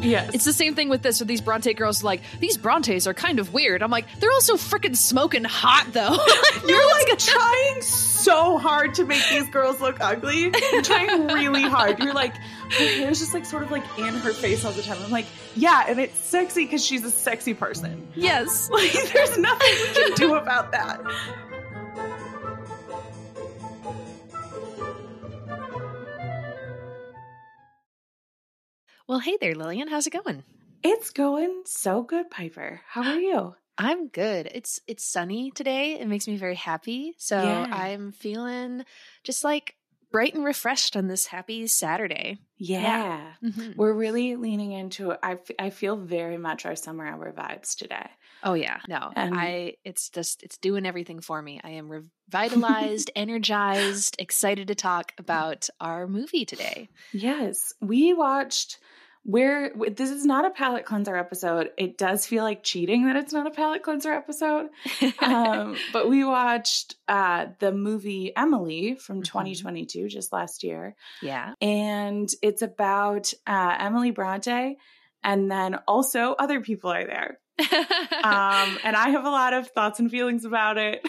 Yes. It's the same thing with this, with these Bronte girls. Like, these Brontes are kind of weird. I'm like, they're also freaking smoking hot, though. You're like trying so hard to make these girls look ugly. You're trying really hard. You're like, her hair's just like sort of like in her face all the time. I'm like, yeah, and it's sexy because she's a sexy person. Yes. Like, there's nothing we can do about that. Well, hey there, Lillian. How's it going? It's going so good, Piper. How are you? I'm good. It's sunny today. It makes me very happy. So Yeah. I'm feeling just like bright and refreshed on this happy Saturday. Yeah. Mm-hmm. We're really leaning into it. I feel very much our summer hour vibes today. Oh yeah. No. And it's doing everything for me. I am revitalized, energized, excited to talk about our movie today. yes, we watched this is not a palate cleanser episode. It does feel like cheating that it's not a palate cleanser episode. But we watched the movie Emily from 2022, just last year. Yeah. And it's about Emily Bronte, and then also other people are there. And I have a lot of thoughts and feelings about it.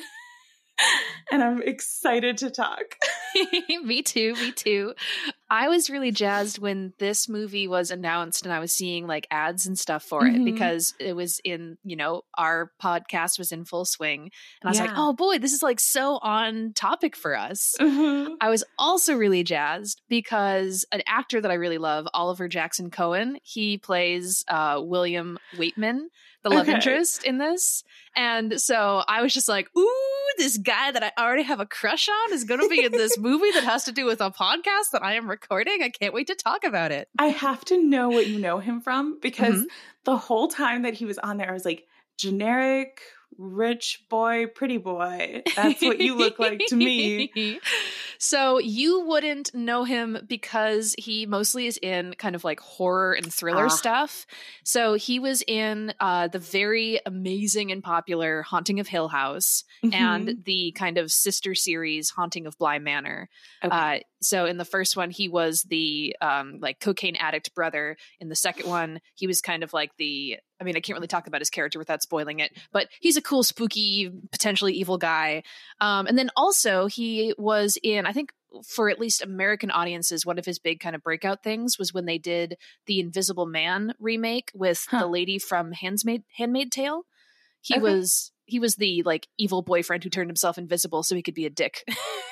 And I'm excited to talk. Me too. I was really jazzed when this movie was announced and I was seeing like ads and stuff for it because it was in, our podcast was in full swing. And I was like, oh boy, this is like so on topic for us. I was also really jazzed because an actor that I really love, Oliver Jackson Cohen, he plays William Waitman, the love interest in this. And so I was just like, ooh, this guy that I already have a crush on is going to be in this movie that has to do with a podcast that I am recording. I can't wait to talk about it. I have to know what you know him from, because the whole time that he was on there, I was like, generic, rich boy, pretty boy. That's what you look like to me. So you wouldn't know him because he mostly is in kind of like horror and thriller stuff. So he was in the very amazing and popular Haunting of Hill House and the kind of sister series Haunting of Bly Manor. Okay. So in the first one, he was the like cocaine addict brother. In the second one, he was kind of like I can't really talk about his character without spoiling it, but he's a cool, spooky, potentially evil guy. And then also he was in, I think for at least American audiences, one of his big kind of breakout things was when they did the Invisible Man remake with the lady from Handmaid's Tale. He was the like evil boyfriend who turned himself invisible so he could be a dick.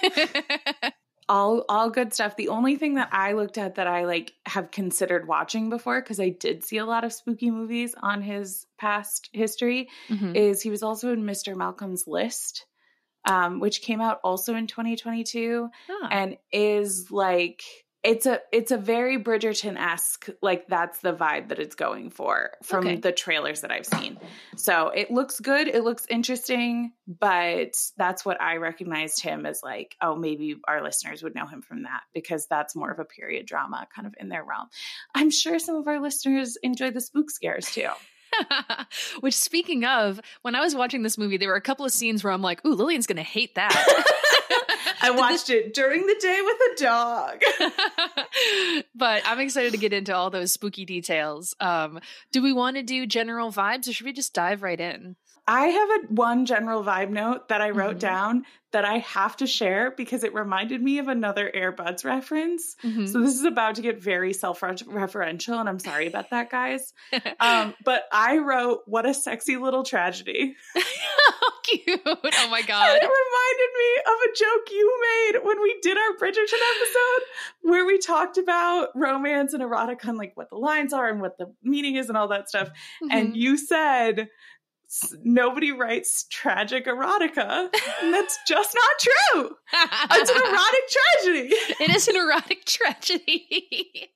All good stuff. The only thing that I looked at that I like have considered watching before, because I did see a lot of spooky movies on his past history, is he was also in Mr. Malcolm's List, which came out also in 2022 and is like, it's a very Bridgerton-esque, like that's the vibe that it's going for from the trailers that I've seen. So it looks good. It looks interesting, but that's what I recognized him as, like, oh, maybe our listeners would know him from that because that's more of a period drama kind of in their realm. I'm sure some of our listeners enjoy the spook scares too. Which, speaking of, when I was watching this movie, there were a couple of scenes where I'm like, ooh, Lillian's going to hate that. I watched it during the day with a dog. But I'm excited to get into all those spooky details. Do we want to do general vibes or should we just dive right in? I have one general vibe note that I wrote down that I have to share because it reminded me of another Air Buds reference. So this is about to get very self-referential, and I'm sorry about that, guys. But I wrote, what a sexy little tragedy. How cute. Oh my God. And it reminded me of a joke you made when we did our Bridgerton episode where we talked about romance and erotica and like what the lines are and what the meaning is and all that stuff. And you said, nobody writes tragic erotica. And that's just not true. It's an erotic tragedy. It is an erotic tragedy.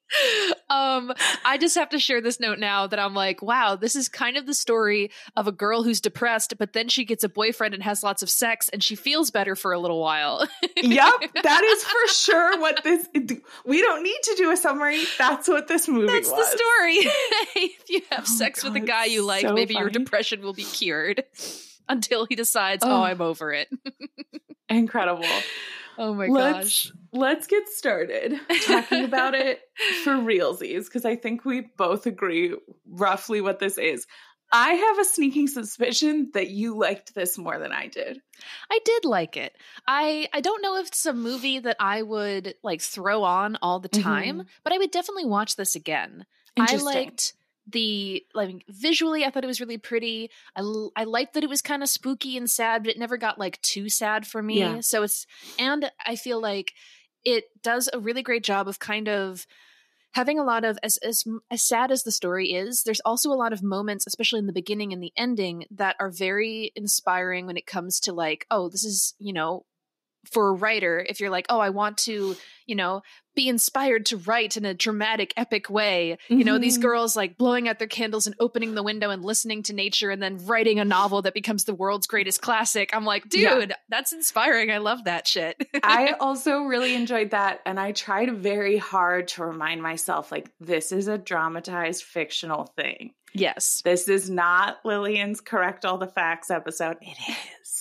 I just have to share this note now that I'm like, wow, this is kind of the story of a girl who's depressed, but then she gets a boyfriend and has lots of sex and she feels better for a little while. Yep, that is for sure what this, we don't need to do a summary. That's what this movie was. That's the story. If you have sex with a guy you like, so maybe funny. your depression will be cured until he decides, oh, I'm over it. Incredible. Oh my gosh. Let's get started talking about it for realsies, because I think we both agree roughly what this is. I have a sneaking suspicion that you liked this more than I did. I did like it. I don't know if it's a movie that I would like throw on all the time, but I would definitely watch this again. I liked visually, I thought it was really pretty. I liked that it was kind of spooky and sad, but it never got like too sad for me. Yeah. So and I feel like it does a really great job of kind of having a lot of, as sad as the story is, there's also a lot of moments, especially in the beginning and the ending, that are very inspiring when it comes to like, oh, this is, for a writer, if you're like, oh, I want to, be inspired to write in a dramatic, epic way, these girls like blowing out their candles and opening the window and listening to nature and then writing a novel that becomes the world's greatest classic. I'm like, dude, that's inspiring. I love that shit. I also really enjoyed that. And I tried very hard to remind myself, like, this is a dramatized fictional thing. Yes. This is not Lillian's Correct All the Facts episode. It is.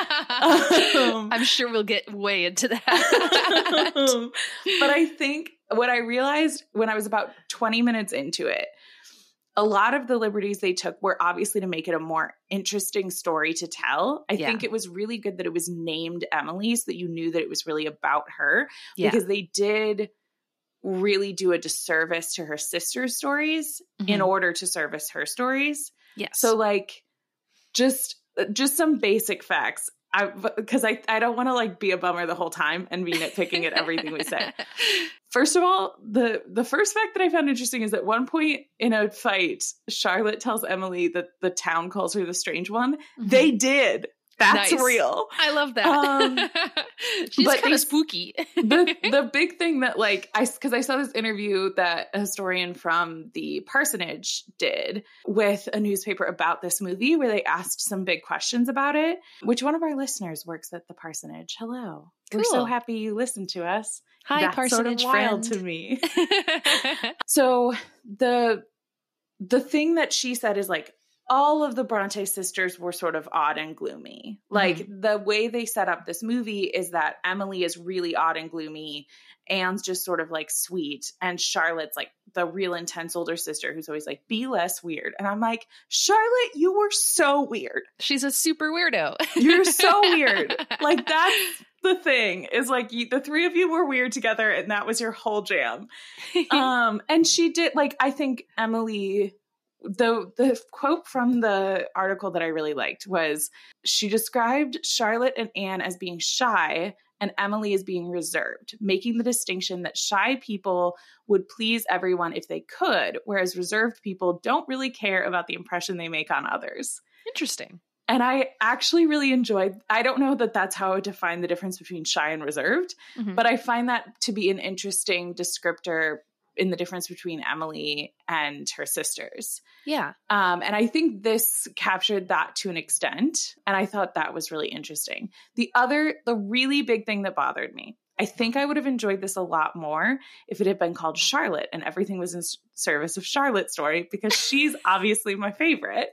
I'm sure we'll get way into that. But I think what I realized when I was about 20 minutes into it, a lot of the liberties they took were obviously to make it a more interesting story to tell. I think it was really good that it was named Emily so that you knew that it was really about her, because they did really do a disservice to her sister's stories in order to service her stories. Yes. So like just some basic facts. Because I don't want to like be a bummer the whole time and be nitpicking at everything we say. First of all, the first fact that I found interesting is that at one point in a fight, Charlotte tells Emily that the town calls her the strange one. They did. That's nice. Real. I love that. She's kind of spooky. the big thing that like, because I saw this interview that a historian from the Parsonage did with a newspaper about this movie where they asked some big questions about it. Which one of our listeners works at the Parsonage? Hello. Cool. We're so happy you listen to us. Hi, That's Parsonage sort of wild friend. to me. So the thing that she said is like, all of the Bronte sisters were sort of odd and gloomy. Like the way they set up this movie is that Emily is really odd and gloomy. Anne's just sort of like sweet. And Charlotte's like the real intense older sister who's always like, be less weird. And I'm like, Charlotte, you were so weird. She's a super weirdo. You're so weird. Like that's the thing is like the three of you were weird together and that was your whole jam. And she did like, I think Emily... The quote from the article that I really liked was she described Charlotte and Anne as being shy and Emily as being reserved, making the distinction that shy people would please everyone if they could, whereas reserved people don't really care about the impression they make on others. Interesting. And I actually really enjoyed, I don't know that that's how I would define the difference between shy and reserved, but I find that to be an interesting descriptor in the difference between Emily and her sisters. Yeah. And I think this captured that to an extent. And I thought that was really interesting. The really big thing that bothered me, I think I would have enjoyed this a lot more if it had been called Charlotte and everything was in service of Charlotte's story, because she's obviously my favorite.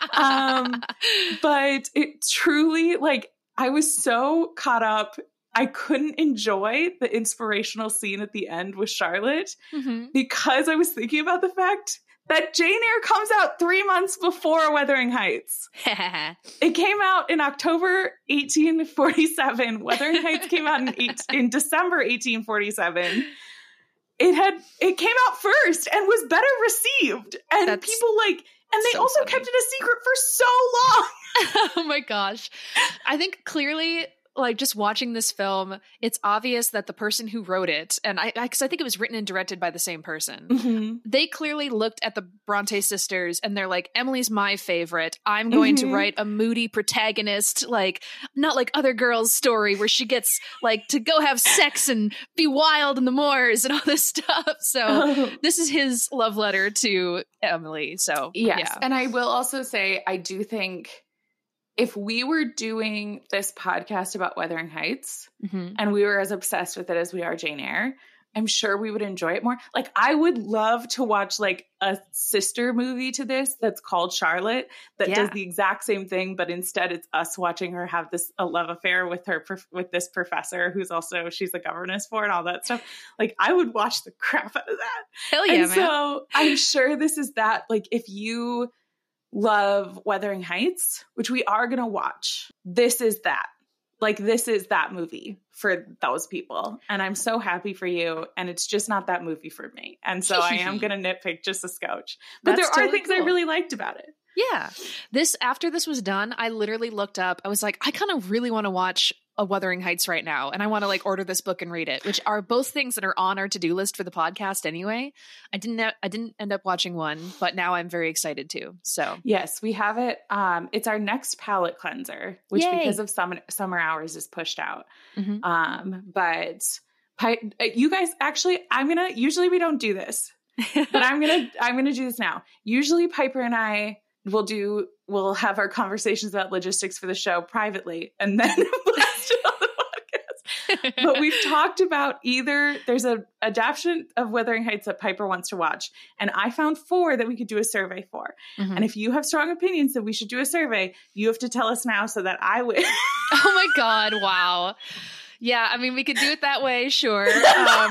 But it truly, like, I was so caught up. I couldn't enjoy the inspirational scene at the end with Charlotte because I was thinking about the fact that Jane Eyre comes out 3 months before Wuthering Heights. It came out in October 1847. Wuthering Heights came out in December 1847. It came out first and was better received. And people like, and they also kept it a secret for so long. Oh my gosh. I think clearly, like, just watching this film, it's obvious that the person who wrote it, and because I think it was written and directed by the same person, they clearly looked at the Bronte sisters and they're like, Emily's my favorite. I'm going to write a moody protagonist, like, not like other girls' story where she gets like to go have sex and be wild in the moors and all this stuff. So this is his love letter to Emily. So yes. Yeah. And I will also say, I do think if we were doing this podcast about Wuthering Heights and we were as obsessed with it as we are Jane Eyre, I'm sure we would enjoy it more. Like, I would love to watch like a sister movie to this that's called Charlotte that does the exact same thing, but instead it's us watching her have a love affair with this professor who's also, she's a governess for and all that stuff. Like, I would watch the crap out of that. Hell yeah, man. So I'm sure this is that. Like, if you love Wuthering Heights, which we are going to watch, this is that. Like, this is that movie for those people. And I'm so happy for you. And it's just not that movie for me. And so I am going to nitpick just a scotch. But there are things I really liked about it. Yeah. After this was done, I literally looked up. I was like, I kind of really want to watch a Wuthering Heights right now. And I want to like order this book and read it, which are both things that are on our to-do list for the podcast anyway. I didn't end up watching one, but now I'm very excited to. So yes, we have it. It's our next palate cleanser, which because of summer hours is pushed out. But you guys, actually, usually we don't do this, but I'm going to do this now. Usually Piper and I we'll have our conversations about logistics for the show privately, and then we'll post it on the podcast. But we've talked about there's an adaptation of Wuthering Heights that Piper wants to watch, and I found 4 that we could do a survey for. And if you have strong opinions that we should do a survey, you have to tell us now so that I win. Oh my God. Wow. Yeah, I mean, we could do it that way, sure. In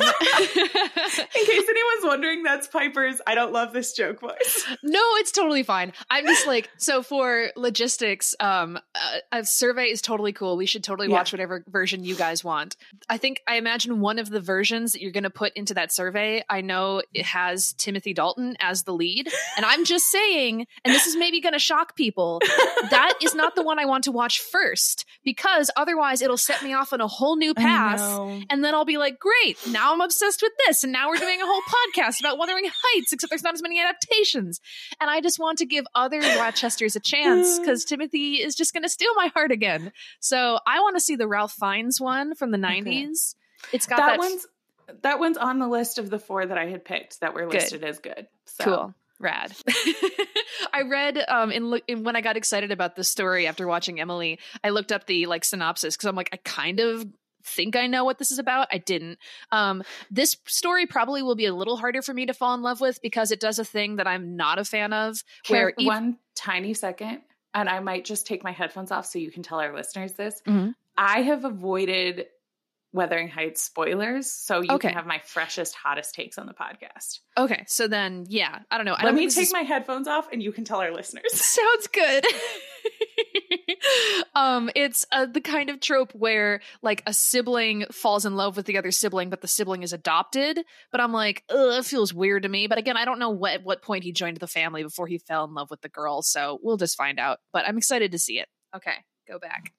case anyone's wondering, that's Piper's I don't love this joke voice. No, it's totally fine. I'm just like, so for logistics, a survey is totally cool. We should totally watch whatever version you guys want. I imagine one of the versions that you're going to put into that survey, I know it has Timothy Dalton as the lead. And I'm just saying, and this is maybe going to shock people, that is not the one I want to watch first, because otherwise it'll set me off on a whole new path, and then I'll be like, great, now I'm obsessed with this, and now we're doing a whole podcast about Wuthering Heights, except there's not as many adaptations, and I just want to give other Rochesters a chance, because Timothy is just going to steal my heart again. So I want to see the Ralph Fiennes one from the 90s. It's got that one's on the list of the 4 that I had picked that were listed as good. So. Cool. Rad. I read when I got excited about this story after watching Emily, I looked up the like synopsis, because I'm like, I kind of think I know what this is about. I didn't. This story probably will be a little harder for me to fall in love with, because it does a thing that I'm not a fan of. One tiny second, and I might just take my headphones off so you can tell our listeners this. I have avoided Wuthering Heights spoilers, so you can have my freshest, hottest takes on the podcast. Okay, so then, yeah, I don't know. Let me take my headphones off, and you can tell our listeners. Sounds good. It's the kind of trope where like a sibling falls in love with the other sibling, but the sibling is adopted. But I'm like, it feels weird to me. But again, I don't know what point he joined the family before he fell in love with the girl, so we'll just find out. But I'm excited to see it. Okay, go back.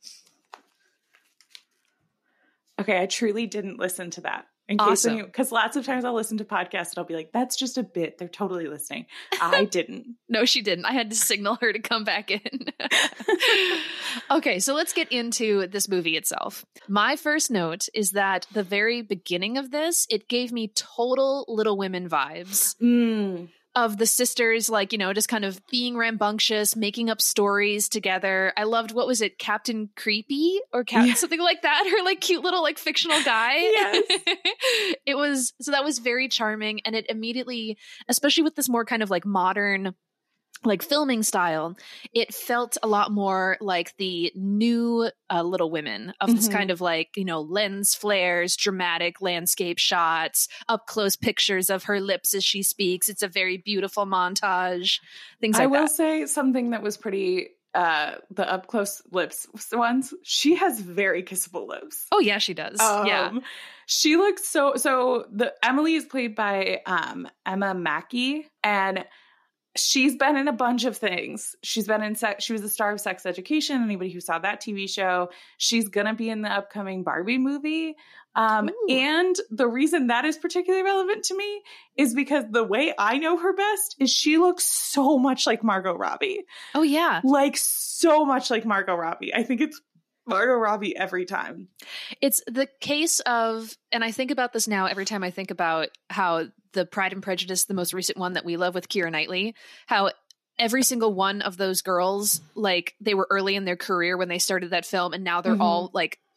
Okay, I truly didn't listen to that. Awesome. Because lots of times I'll listen to podcasts and I'll be like, that's just a bit. They're totally listening. I didn't. No, she didn't. I had to signal her to come back in. Okay, so let's get into this movie itself. My first note is that the very beginning of this, it gave me total Little Women vibes. Of the sisters, like, just kind of being rambunctious, making up stories together. I loved, what was it, Captain Creepy or something like that? Her like cute little like fictional guy. Yes. So that was very charming. And it immediately, especially with this more kind of like modern like filming style, it felt a lot more like the new Little Women of this kind of like, lens flares, dramatic landscape shots, up close pictures of her lips as she speaks. It's a very beautiful montage, things like that. I will say something that was pretty, the up close lips ones, she has very kissable lips. Oh yeah, she does. Yeah. She looks so the Emily is played by Emma Mackey, and she's been in a bunch of things. She's been in she was the star of Sex Education. Anybody who saw that TV show, she's going to be in the upcoming Barbie movie. And the reason that is particularly relevant to me is because the way I know her best is she looks so much like Margot Robbie. Oh yeah. Like so much like Margot Robbie. I think it's Margot Robbie every time. It's the case of, and I think about this now every time I think about how the Pride and Prejudice, the most recent one that we love with Keira Knightley, how every single one of those girls, like they were early in their career when they started that film, and now they're all like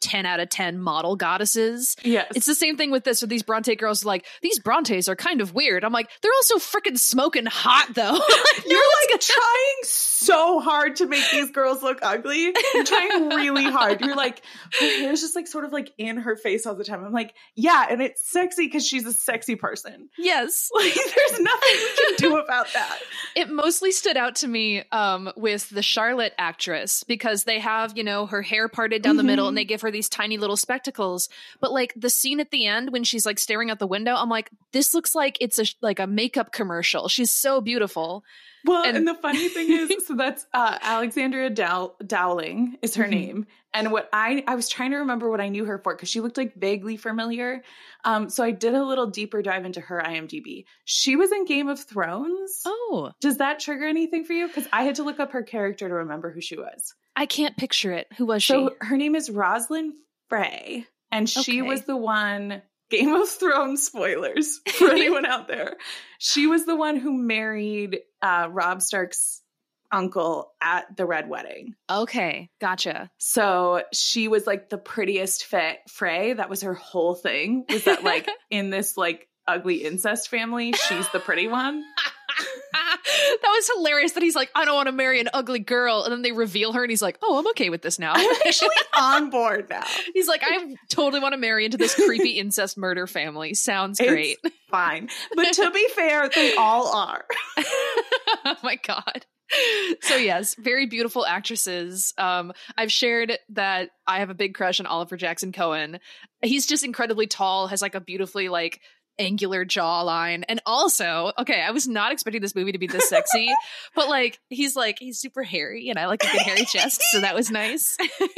10 out of 10 model goddesses. Yes. It's the same thing with this, with these Bronte girls. Like, these Brontes are kind of weird. I'm like, they're also freaking smoking hot, though. You're like trying so hard to make these girls look ugly. You're trying really hard. You're like, her hair's just like sort of like in her face all the time. I'm like, yeah, and it's sexy because she's a sexy person. Yes. Like, there's nothing we can do about that. It mostly stood out to me with the Charlotte actress, because they have, you know, her hair parted down the middle and they give her these tiny little spectacles. But like the scene at the end when she's like staring out the window, I'm like, this looks like it's like a makeup commercial. She's so beautiful. Well, and the funny thing is, so that's Alexandria Dowling is her name. And what I was trying to remember what I knew her for, because she looked like vaguely familiar. So I did a little deeper dive into her IMDb. She was in Game of Thrones. Oh. Does that trigger anything for you? Because I had to look up her character to remember who she was. I can't picture it. Who was she? So her name is Rosalind Frey. And she was the one... Game of Thrones spoilers for anyone out there. She was the one who married Robb Stark's uncle at the Red Wedding. Okay, gotcha. So she was like the prettiest Frey. That was her whole thing, was that like in this like ugly incest family, she's the pretty one. That was hilarious that he's like, I don't want to marry an ugly girl. And then they reveal her and he's like, oh, I'm okay with this now. I'm actually on board now. He's like, I totally want to marry into this creepy incest murder family. Sounds great. It's fine. But to be fair, they all are. Oh my God. So yes, very beautiful actresses. I've shared that I have a big crush on Oliver Jackson Cohen. He's just incredibly tall, has like a beautifully like angular jawline, and also, okay, I was not expecting this movie to be this sexy, but like he's super hairy, and I like a good hairy chest, so that was nice.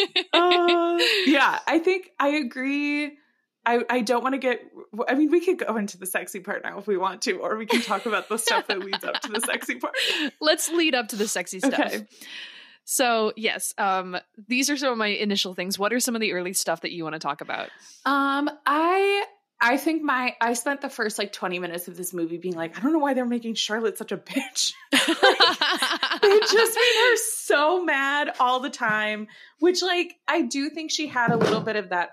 Yeah, I think I agree. I don't want to get, I mean, we could go into the sexy part now if we want to, or we can talk about the stuff that leads up to the sexy part. Let's lead up to the sexy stuff. Okay. So yes, these are some of my initial things. What are some of the early stuff that you want to talk about? I think I spent the first like 20 minutes of this movie being like, I don't know why they're making Charlotte such a bitch. They just made her so mad all the time, which like, I do think she had a little bit of that,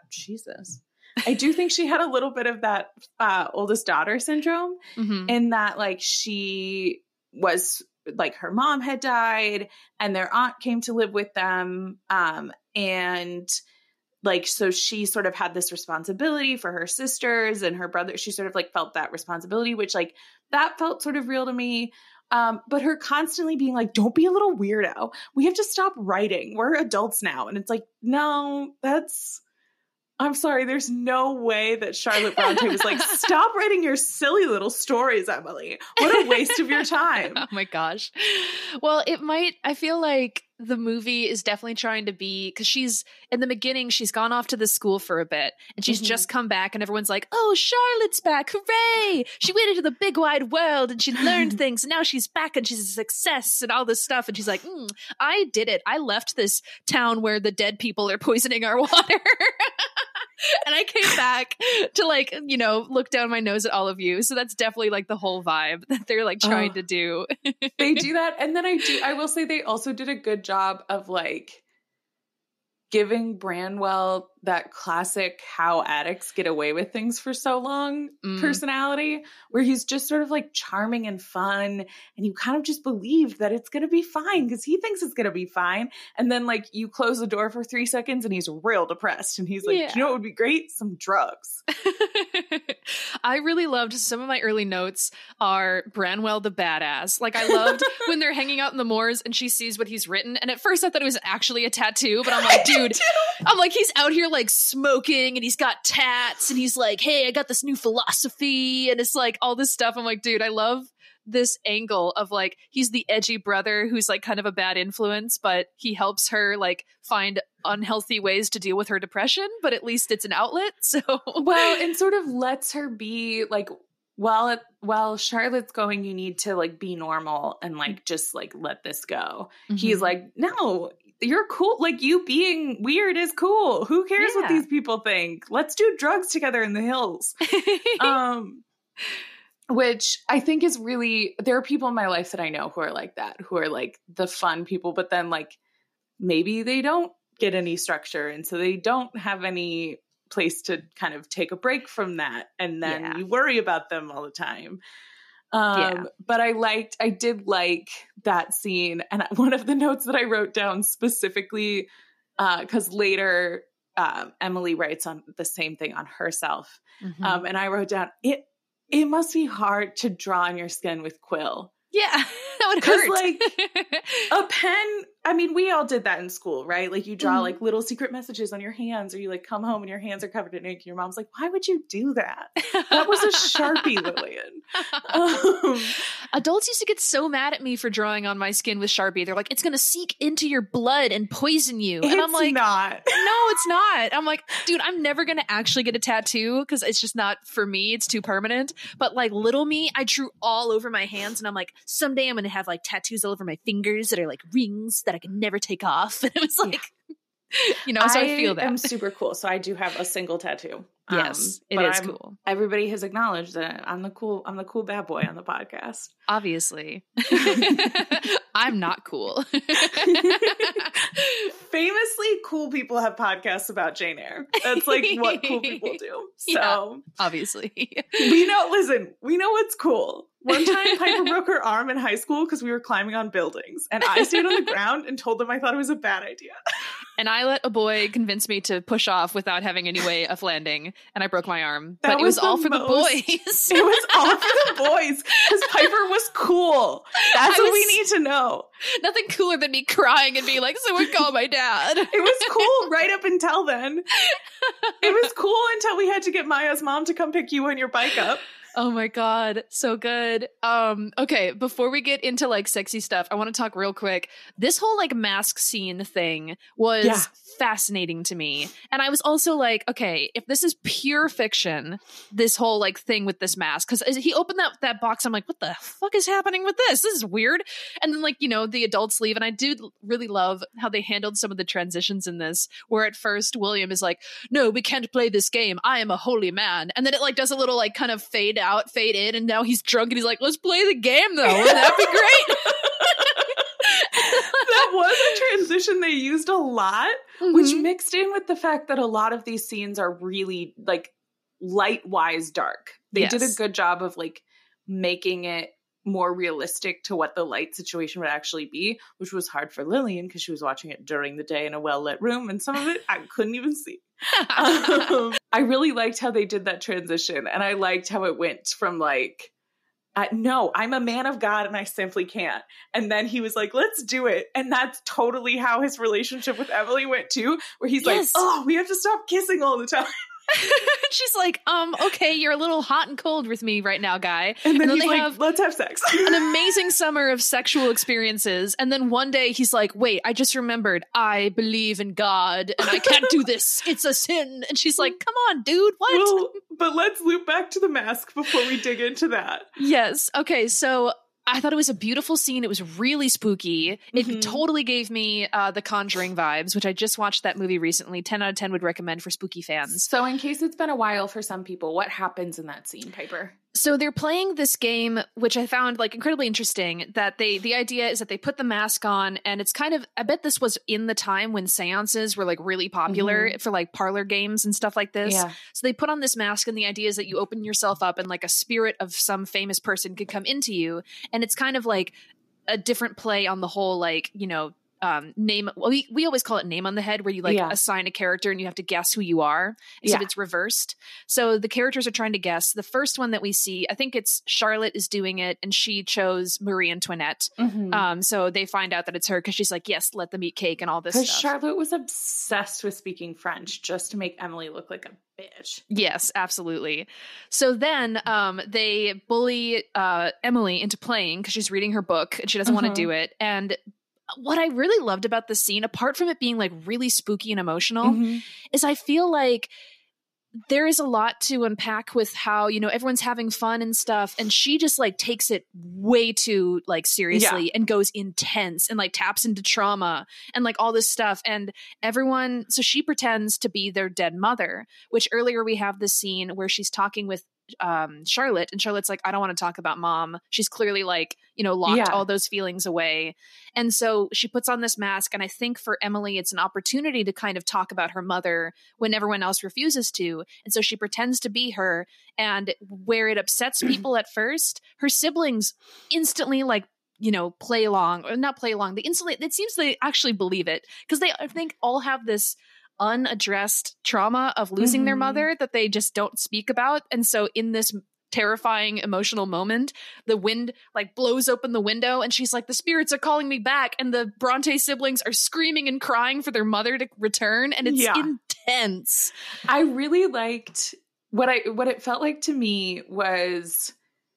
I do think she had a little bit of that oldest daughter syndrome, in that like she was like, her mom had died and their aunt came to live with them. And like, so she sort of had this responsibility for her sisters and her brother. She sort of like felt that responsibility, which like that felt sort of real to me. But her constantly being like, don't be a little weirdo. We have to stop writing. We're adults now. And it's like, no, I'm sorry. There's no way that Charlotte Bronte was like, stop writing your silly little stories, Emily. What a waste of your time. Oh my gosh. Well, I feel like the movie is definitely trying to be, because she's in the beginning, she's gone off to the school for a bit and she's just come back and everyone's like, oh, Charlotte's back. Hooray. She went into the big wide world and she learned things. And now she's back and she's a success and all this stuff. And she's like, I did it. I left this town where the dead people are poisoning our water. And I came back to like, you know, look down my nose at all of you. So that's definitely like the whole vibe that they're like trying to do. They do that. And then I will say they also did a good job of like giving Branwell that classic how addicts get away with things for so long personality, where he's just sort of like charming and fun. And you kind of just believe that it's going to be fine because he thinks it's going to be fine. And then like you close the door for 3 seconds and he's real depressed. And he's like, you know what would be great? Some drugs. I really loved, some of my early notes are Branwell the badass. Like I loved when they're hanging out in the moors and she sees what he's written. And at first I thought it was actually a tattoo, but I'm like, dude, I'm like, he's out here like smoking and he's got tats and he's like, hey, I got this new philosophy and it's like all this stuff. I'm like, dude, I love this angle of like, he's the edgy brother who's like kind of a bad influence, but he helps her like find unhealthy ways to deal with her depression, but at least it's an outlet. So well, and sort of lets her be like, while Charlotte's going, you need to like be normal and like just like let this go. He's like, no, you're cool. Like you being weird is cool. Who cares what these people think? Let's do drugs together in the hills. Which I think is really, there are people in my life that I know who are like that, who are like the fun people, but then like maybe they don't get any structure. And so they don't have any place to kind of take a break from that. And then you worry about them all the time. But I did like that scene. And one of the notes that I wrote down specifically, because later Emily writes on the same thing on herself. And I wrote down, it must be hard to draw on your skin with quill. Yeah, that would hurt. Like a pen, I mean, we all did that in school, right? Like you draw like little secret messages on your hands, or you like come home and your hands are covered in ink. And your mom's like, why would you do that? That was a Sharpie, Lillian. Adults used to get so mad at me for drawing on my skin with Sharpie. They're like, it's going to seep into your blood and poison you. And I'm like, not. No, it's not. I'm like, dude, I'm never going to actually get a tattoo because it's just not for me. It's too permanent. But like little me, I drew all over my hands, and I'm like, someday I'm going to have like tattoos all over my fingers that are like rings that I can never take off. And it was like, you know, so I feel that. I'm super cool. So I do have a single tattoo. Yes, it is cool. Everybody has acknowledged that I'm the cool bad boy on the podcast. Obviously. I'm not cool. Famously, cool people have podcasts about Jane Eyre. That's like what cool people do. So yeah, obviously. we know what's cool. One time Piper broke her arm in high school because we were climbing on buildings, and I stayed on the ground and told them I thought it was a bad idea. And I let a boy convince me to push off without having any way of landing, and I broke my arm. But it was all for the boys. It was all for the boys because Piper was cool. That's what we need to know. Nothing cooler than me crying and being like, someone call my dad. It was cool right up until then. It was cool until we had to get Maya's mom to come pick you and your bike up. Oh my God. So good. Okay. Before we get into like sexy stuff, I want to talk real quick. This whole like mask scene thing was fascinating to me. And I was also like, okay, if this is pure fiction, this whole like thing with this mask, because he opened that box, I'm like, what the fuck is happening with this? This is weird. And then like, you know, the adults leave. And I do really love how they handled some of the transitions in this, where at first William is like, no, we can't play this game. I am a holy man. And then it like does a little like kind of fade out, fade in, and now he's drunk and he's like, let's play the game though. Wouldn't that be great? That was a transition they used a lot, which mixed in with the fact that a lot of these scenes are really like light-wise dark. They did a good job of like making it more realistic to what the light situation would actually be, which was hard for Lillian because she was watching it during the day in a well-lit room, and some of it I couldn't even see. I really liked how they did that transition, and I liked how it went from like, no, I'm a man of God and I simply can't. And then he was like, let's do it. And that's totally how his relationship with Emily went too, where he's like, oh, we have to stop kissing all the time. She's like, okay, you're a little hot and cold with me right now, guy. And then he's like, let's have sex. An amazing summer of sexual experiences. And then one day he's like, wait, I just remembered, I believe in God and I can't do this. It's a sin. And she's like, come on, dude, what? Well, but let's loop back to the mask before we dig into that. Yes. Okay, so I thought it was a beautiful scene. It was really spooky. It totally gave me the Conjuring vibes, which I just watched that movie recently. 10 out of 10 would recommend for spooky fans. So in case it's been a while for some people, what happens in that scene, Piper? So they're playing this game, which I found like incredibly interesting, that the idea is that they put the mask on, and it's kind of, I bet this was in the time when seances were like really popular for like parlor games and stuff like this. Yeah. So they put on this mask, and the idea is that you open yourself up and like a spirit of some famous person could come into you. And it's kind of like a different play on the whole, like, you know, name. Well, we always call it name on the head, where you like assign a character and you have to guess who you are, except it's reversed. So the characters are trying to guess. The first one that we see, I think it's Charlotte is doing it, and she chose Marie Antoinette. So they find out that it's her because she's like, yes, let them eat cake and all this stuff. Because Charlotte was obsessed with speaking French just to make Emily look like a bitch. Yes, absolutely. So then they bully Emily into playing because she's reading her book and she doesn't want to do it. And what I really loved about the scene, apart from it being like really spooky and emotional, is I feel like there is a lot to unpack with how, you know, everyone's having fun and stuff. And she just like takes it way too like seriously and goes intense and like taps into trauma and like all this stuff. And everyone, so she pretends to be their dead mother, which earlier we have this scene where she's talking with Charlotte, and Charlotte's like, I don't want to talk about mom. She's clearly like, locked all those feelings away. And so she puts on this mask. And I think for Emily, it's an opportunity to kind of talk about her mother when everyone else refuses to. And so she pretends to be her. And where it upsets people at first, her siblings instantly like, play along, or not play along. It seems they actually believe it, because they, I think, all have this unaddressed trauma of losing their mother that they just don't speak about. And so in this terrifying emotional moment, the wind like blows open the window and she's like, the spirits are calling me back, and the Bronte siblings are screaming and crying for their mother to return, and it's intense. I really liked what it felt like to me was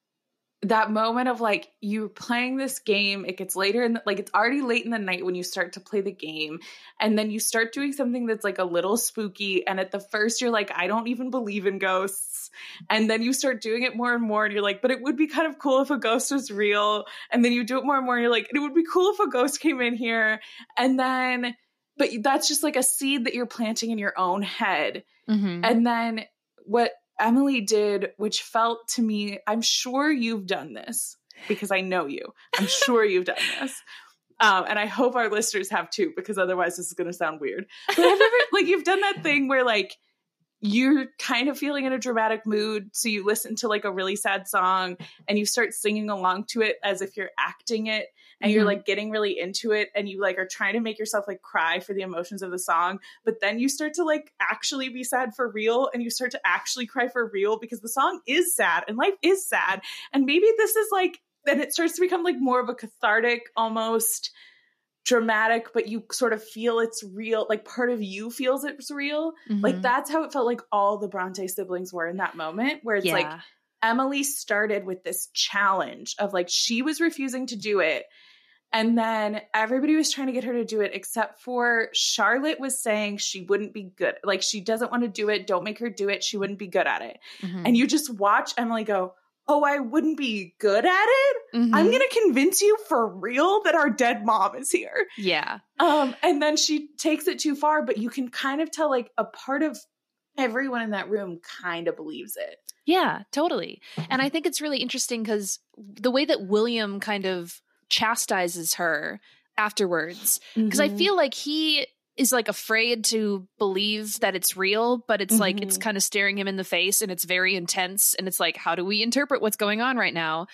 that moment of like, you're playing this game, it gets later in like it's already late in the night when you start to play the game, and then you start doing something that's like a little spooky, and at the first you're like, I don't even believe in ghosts, and then you start doing it more and more and you're like, but it would be kind of cool if a ghost was real, and then you do it more and more and you're like, it would be cool if a ghost came in here, and then but that's just like a seed that you're planting in your own head. And then what Emily did, which felt to me, I'm sure you've done this because I know you. I'm sure you've done this. And I hope our listeners have too, because otherwise this is going to sound weird. But have you ever, like, you've done that thing where like you're kind of feeling in a dramatic mood, so you listen to like a really sad song and you start singing along to it as if you're acting it, and you're like getting really into it, and you like are trying to make yourself like cry for the emotions of the song, but then you start to like actually be sad for real, and you start to actually cry for real because the song is sad and life is sad, and maybe this is like, then it starts to become like more of a cathartic, almost dramatic, but you sort of feel it's real, like part of you feels it's real. Like that's how it felt like all the Bronte siblings were in that moment, where it's like Emily started with this challenge of like, she was refusing to do it, and then everybody was trying to get her to do it, except for Charlotte was saying she wouldn't be good, like she doesn't want to do it, don't make her do it, she wouldn't be good at it. And you just watch Emily go, oh, I wouldn't be good at it? I'm going to convince you for real that our dead mom is here. Yeah. And then she takes it too far, but you can kind of tell like a part of everyone in that room kind of believes it. Yeah, totally. And I think it's really interesting because the way that William kind of chastises her afterwards, because I feel like he is like afraid to believe that it's real, but it's like it's kind of staring him in the face, and it's very intense, and it's like, how do we interpret what's going on right now?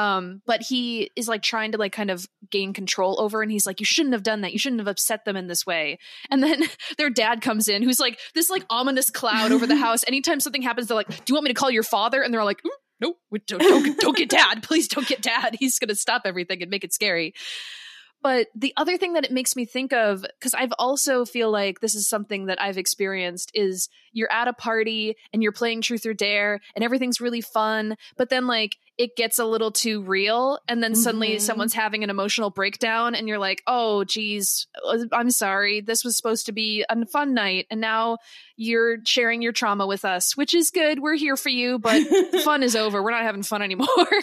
But he is like trying to like kind of gain control over, and he's like, you shouldn't have done that, you shouldn't have upset them in this way. And then their dad comes in, who's like this like ominous cloud over the house. Anytime something happens, they're like, do you want me to call your father? And they're all like, no, don't get dad, please don't get dad, he's gonna stop everything and make it scary. But the other thing that it makes me think of, because I've also feel like this is something that I've experienced, is you're at a party and you're playing Truth or Dare and everything's really fun, but then like it gets a little too real, and then suddenly someone's having an emotional breakdown and you're like, oh geez, I'm sorry, this was supposed to be a fun night, and now you're sharing your trauma with us, which is good, we're here for you, but the fun is over, we're not having fun anymore.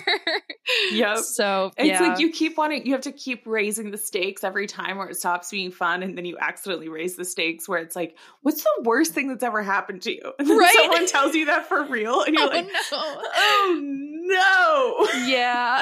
Yep. So it's like you have to keep raising the stakes every time, or it stops being fun, and then you accidentally raise the stakes where it's like, what's the worst thing that's ever happened to you? And then someone tells you that for real, and you're like, oh no. Yeah.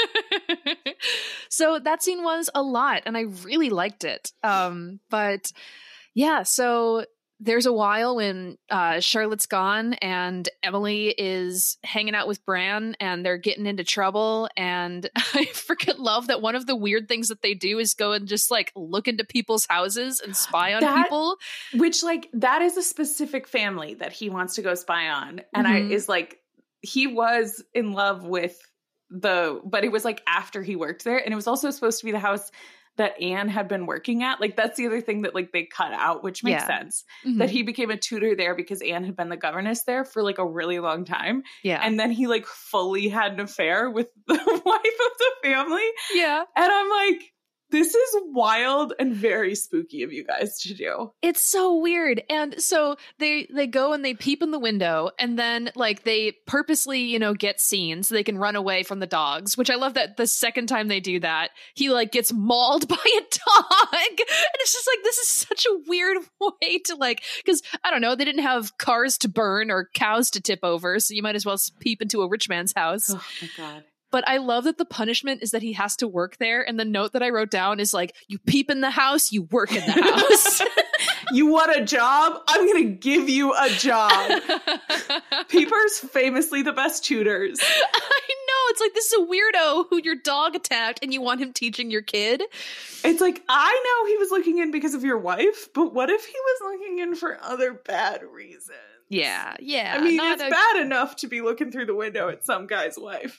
So that scene was a lot, and I really liked it. But yeah, so there's a while when Charlotte's gone and Emily is hanging out with Bran, and they're getting into trouble. And I freaking love that one of the weird things that they do is go and just like look into people's houses and spy on people. Which like, that is a specific family that he wants to go spy on. And is like, he was in love with but it was like after he worked there. And it was also supposed to be the house that Anne had been working at. Like, that's the other thing that like they cut out, which makes sense. That he became a tutor there because Anne had been the governess there for like a really long time. Yeah. And then he like fully had an affair with the wife of the family. Yeah. And I'm like, This is wild and very spooky of you guys to do. It's so weird. And so they go and they peep in the window, and then like they purposely, you know, get seen so they can run away from the dogs, which I love that the second time they do that, he like gets mauled by a dog. And it's just like, this is such a weird way to like, because I don't know, they didn't have cars to burn or cows to tip over, so you might as well peep into a rich man's house. Oh my God. But I love that the punishment is that he has to work there. And the note that I wrote down is like, you peep in the house, you work in the house. You want a job? I'm going to give you a job. Peepers, famously the best tutors. I know. It's like, this is a weirdo who your dog attacked and you want him teaching your kid. It's like, I know he was looking in because of your wife, but what if he was looking in for other bad reasons? Yeah. I mean, it's bad enough to be looking through the window at some guy's wife.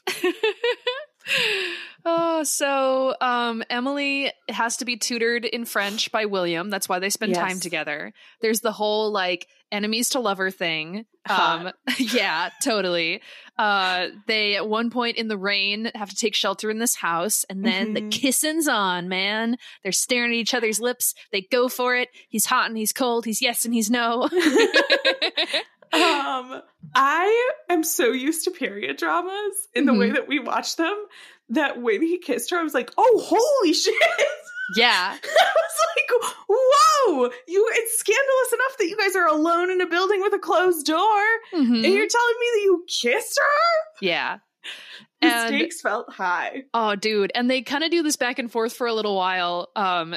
So Emily has to be tutored in French by William. That's why they spend time together. There's the whole like enemies to lover thing. Yeah, totally. They at one point in the rain have to take shelter in this house, and then the kissing's on, man. They're staring at each other's lips. They go for it. He's hot and he's cold. He's yes and he's no. I am so used to period dramas in the way that we watch them that when he kissed her, I was like, oh, holy shit. Yeah. I was like, whoa, it's scandalous enough that you guys are alone in a building with a closed door. And you're telling me that you kissed her? Yeah. The stakes felt high. Oh, dude. And they kind of do this back and forth for a little while.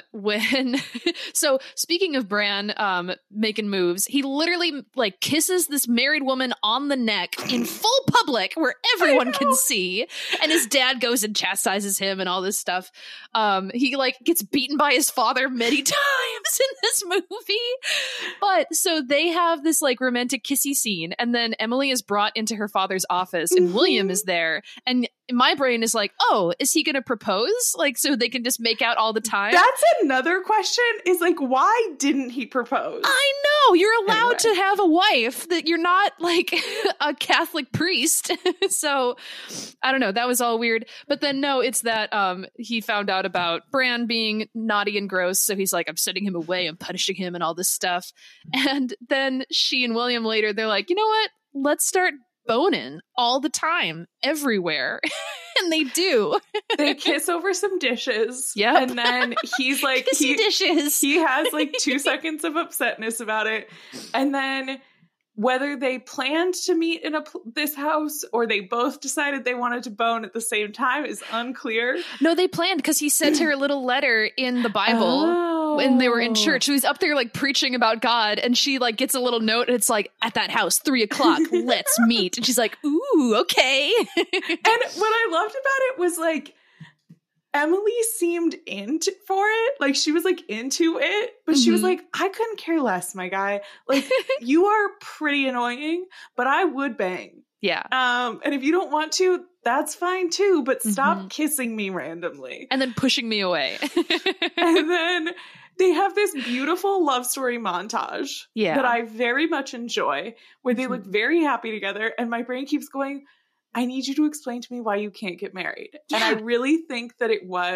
So speaking of Bran making moves, he literally like kisses this married woman on the neck in full public where everyone can see. And his dad goes and chastises him and all this stuff. He like gets beaten by his father many times in this movie. But so they have this like romantic kissy scene. And then Emily is brought into her father's office and William is there. And my brain is like, oh, is he going to propose? Like, so they can just make out all the time? That's another question is like, why didn't he propose? I know. You're allowed to have a wife, that you're not like a Catholic priest. So I don't know. That was all weird. But then no, it's that he found out about Bran being naughty and gross. So he's like, I'm sending him away. I'm punishing him and all this stuff. And then she and William later, they're like, you know what? Let's start boning all the time, everywhere. And they do. They kiss over some dishes. Yeah. And then he's like, dishes. He has like 2 seconds of upsetness about it. And then whether they planned to meet in this house or they both decided they wanted to bone at the same time is unclear. No, they planned because he sent her a little letter in the Bible when they were in church. So he's up there like preaching about God, and she like gets a little note and it's like, at that house, 3:00, let's meet. And she's like, ooh, okay. And what I loved about it was like, Emily seemed for it. Like, she was, like, into it. But she was like, I couldn't care less, my guy. Like, you are pretty annoying, but I would bang. Yeah. And if you don't want to, that's fine, too. But stop kissing me randomly. And then pushing me away. And then they have this beautiful love story montage that I very much enjoy, where they look very happy together. And my brain keeps going, I need you to explain to me why you can't get married. Yeah. And I really think that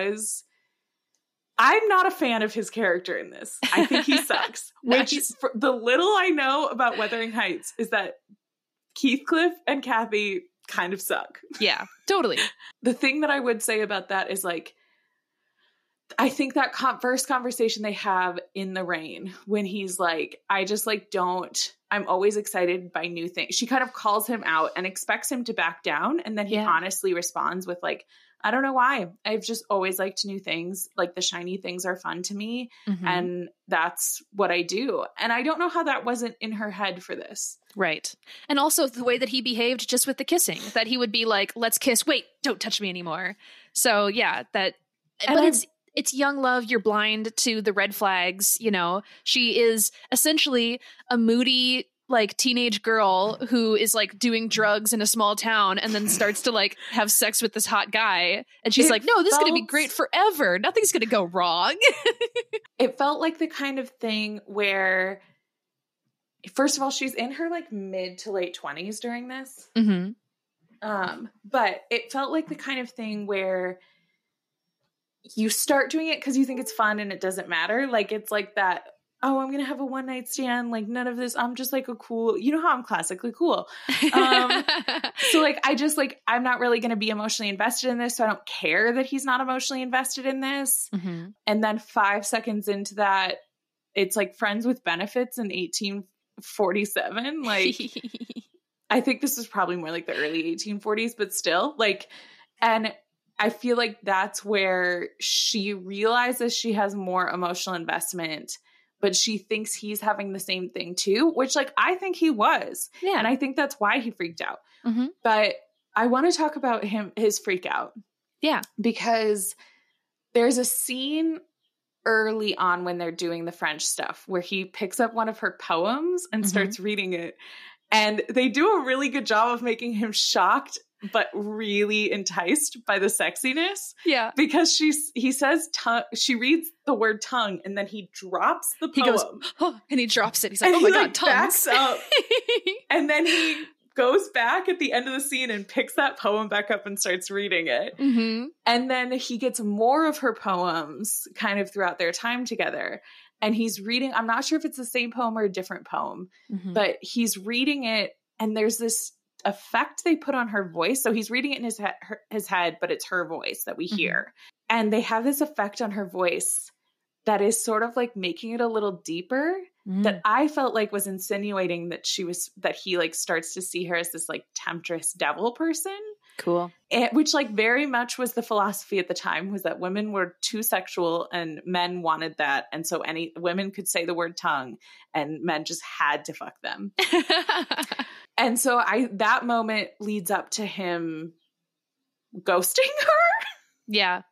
I'm not a fan of his character in this. I think he sucks. Nice. Which, for the little I know about Wuthering Heights, is that Heathcliff and Kathy kind of suck. Yeah, totally. The thing that I would say about that is, like, I think that first conversation they have in the rain when he's like, I just like I'm always excited by new things. She kind of calls him out and expects him to back down. And then he honestly responds with like, I don't know why. I've just always liked new things. Like, the shiny things are fun to me. And that's what I do. And I don't know how that wasn't in her head for this. Right. And also the way that he behaved just with the kissing, that he would be like, let's kiss. Wait, don't touch me anymore. So yeah, but it's young love. You're blind to the red flags. You know, she is essentially a moody, like, teenage girl who is like doing drugs in a small town and then starts to like have sex with this hot guy. And she's like, no, this is going to be great forever. Nothing's going to go wrong. It felt like the kind of thing where, first of all, she's in her like mid to late 20s during this. But it felt like the kind of thing where you start doing it because you think it's fun and it doesn't matter. Like, it's like that, oh, I'm going to have a one night stand. Like, none of this. I'm just like a cool, you know how I'm classically cool. So like, I'm not really going to be emotionally invested in this. So I don't care that he's not emotionally invested in this. Mm-hmm. And then 5 seconds into that, it's like Friends with Benefits in 1847. Like, I think this is probably more like the early 1840s, but still, like, and I feel like that's where she realizes she has more emotional investment, but she thinks he's having the same thing too, which, like, I think he was. Yeah. And I think that's why he freaked out. Mm-hmm. But I want to talk about his freak out. Yeah. Because there's a scene early on when they're doing the French stuff where he picks up one of her poems and starts reading it. And they do a really good job of making him shocked, but really enticed by the sexiness. Yeah. Because he says tongue, she reads the word tongue, and then he drops the poem. He goes, oh, and he drops it. He's like, and oh my he, God, like, tongues. backs up. And then he goes back at the end of the scene and picks that poem back up and starts reading it. Mm-hmm. And then he gets more of her poems kind of throughout their time together. And he's reading, I'm not sure if it's the same poem or a different poem, but he's reading it, and there's this effect they put on her voice. So he's reading it in his head, but it's her voice that we hear. And they have this effect on her voice that is sort of like making it a little deeper, that I felt like was insinuating that he like starts to see her as this like temptress devil person. Cool. Which like very much was the philosophy at the time, was that women were too sexual and men wanted that. And so women could say the word tongue and men just had to fuck them. And so that moment leads up to him ghosting her. Yeah.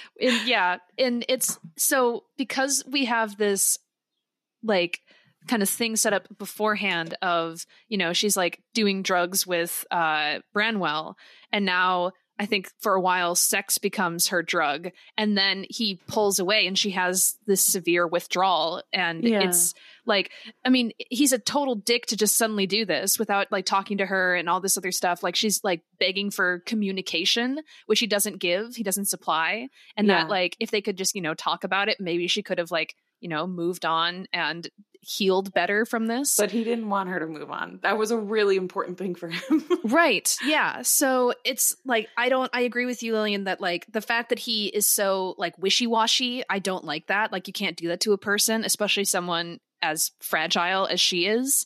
And it's so, because we have this like kind of thing set up beforehand of, you know, she's like doing drugs with Branwell, and now I think for a while sex becomes her drug, and then he pulls away and she has this severe withdrawal, and it's like, I mean, he's a total dick to just suddenly do this without like talking to her and all this other stuff. Like, she's like begging for communication, which he doesn't give, he doesn't supply, and that like if they could just, you know, talk about it, maybe she could have like, you know, moved on and healed better from this. But he didn't want her to move on. That was a really important thing for him. Right. Yeah. So it's like, I agree with you, Lillian, that like the fact that he is so like wishy-washy, I don't like that. Like, you can't do that to a person, especially someone as fragile as she is.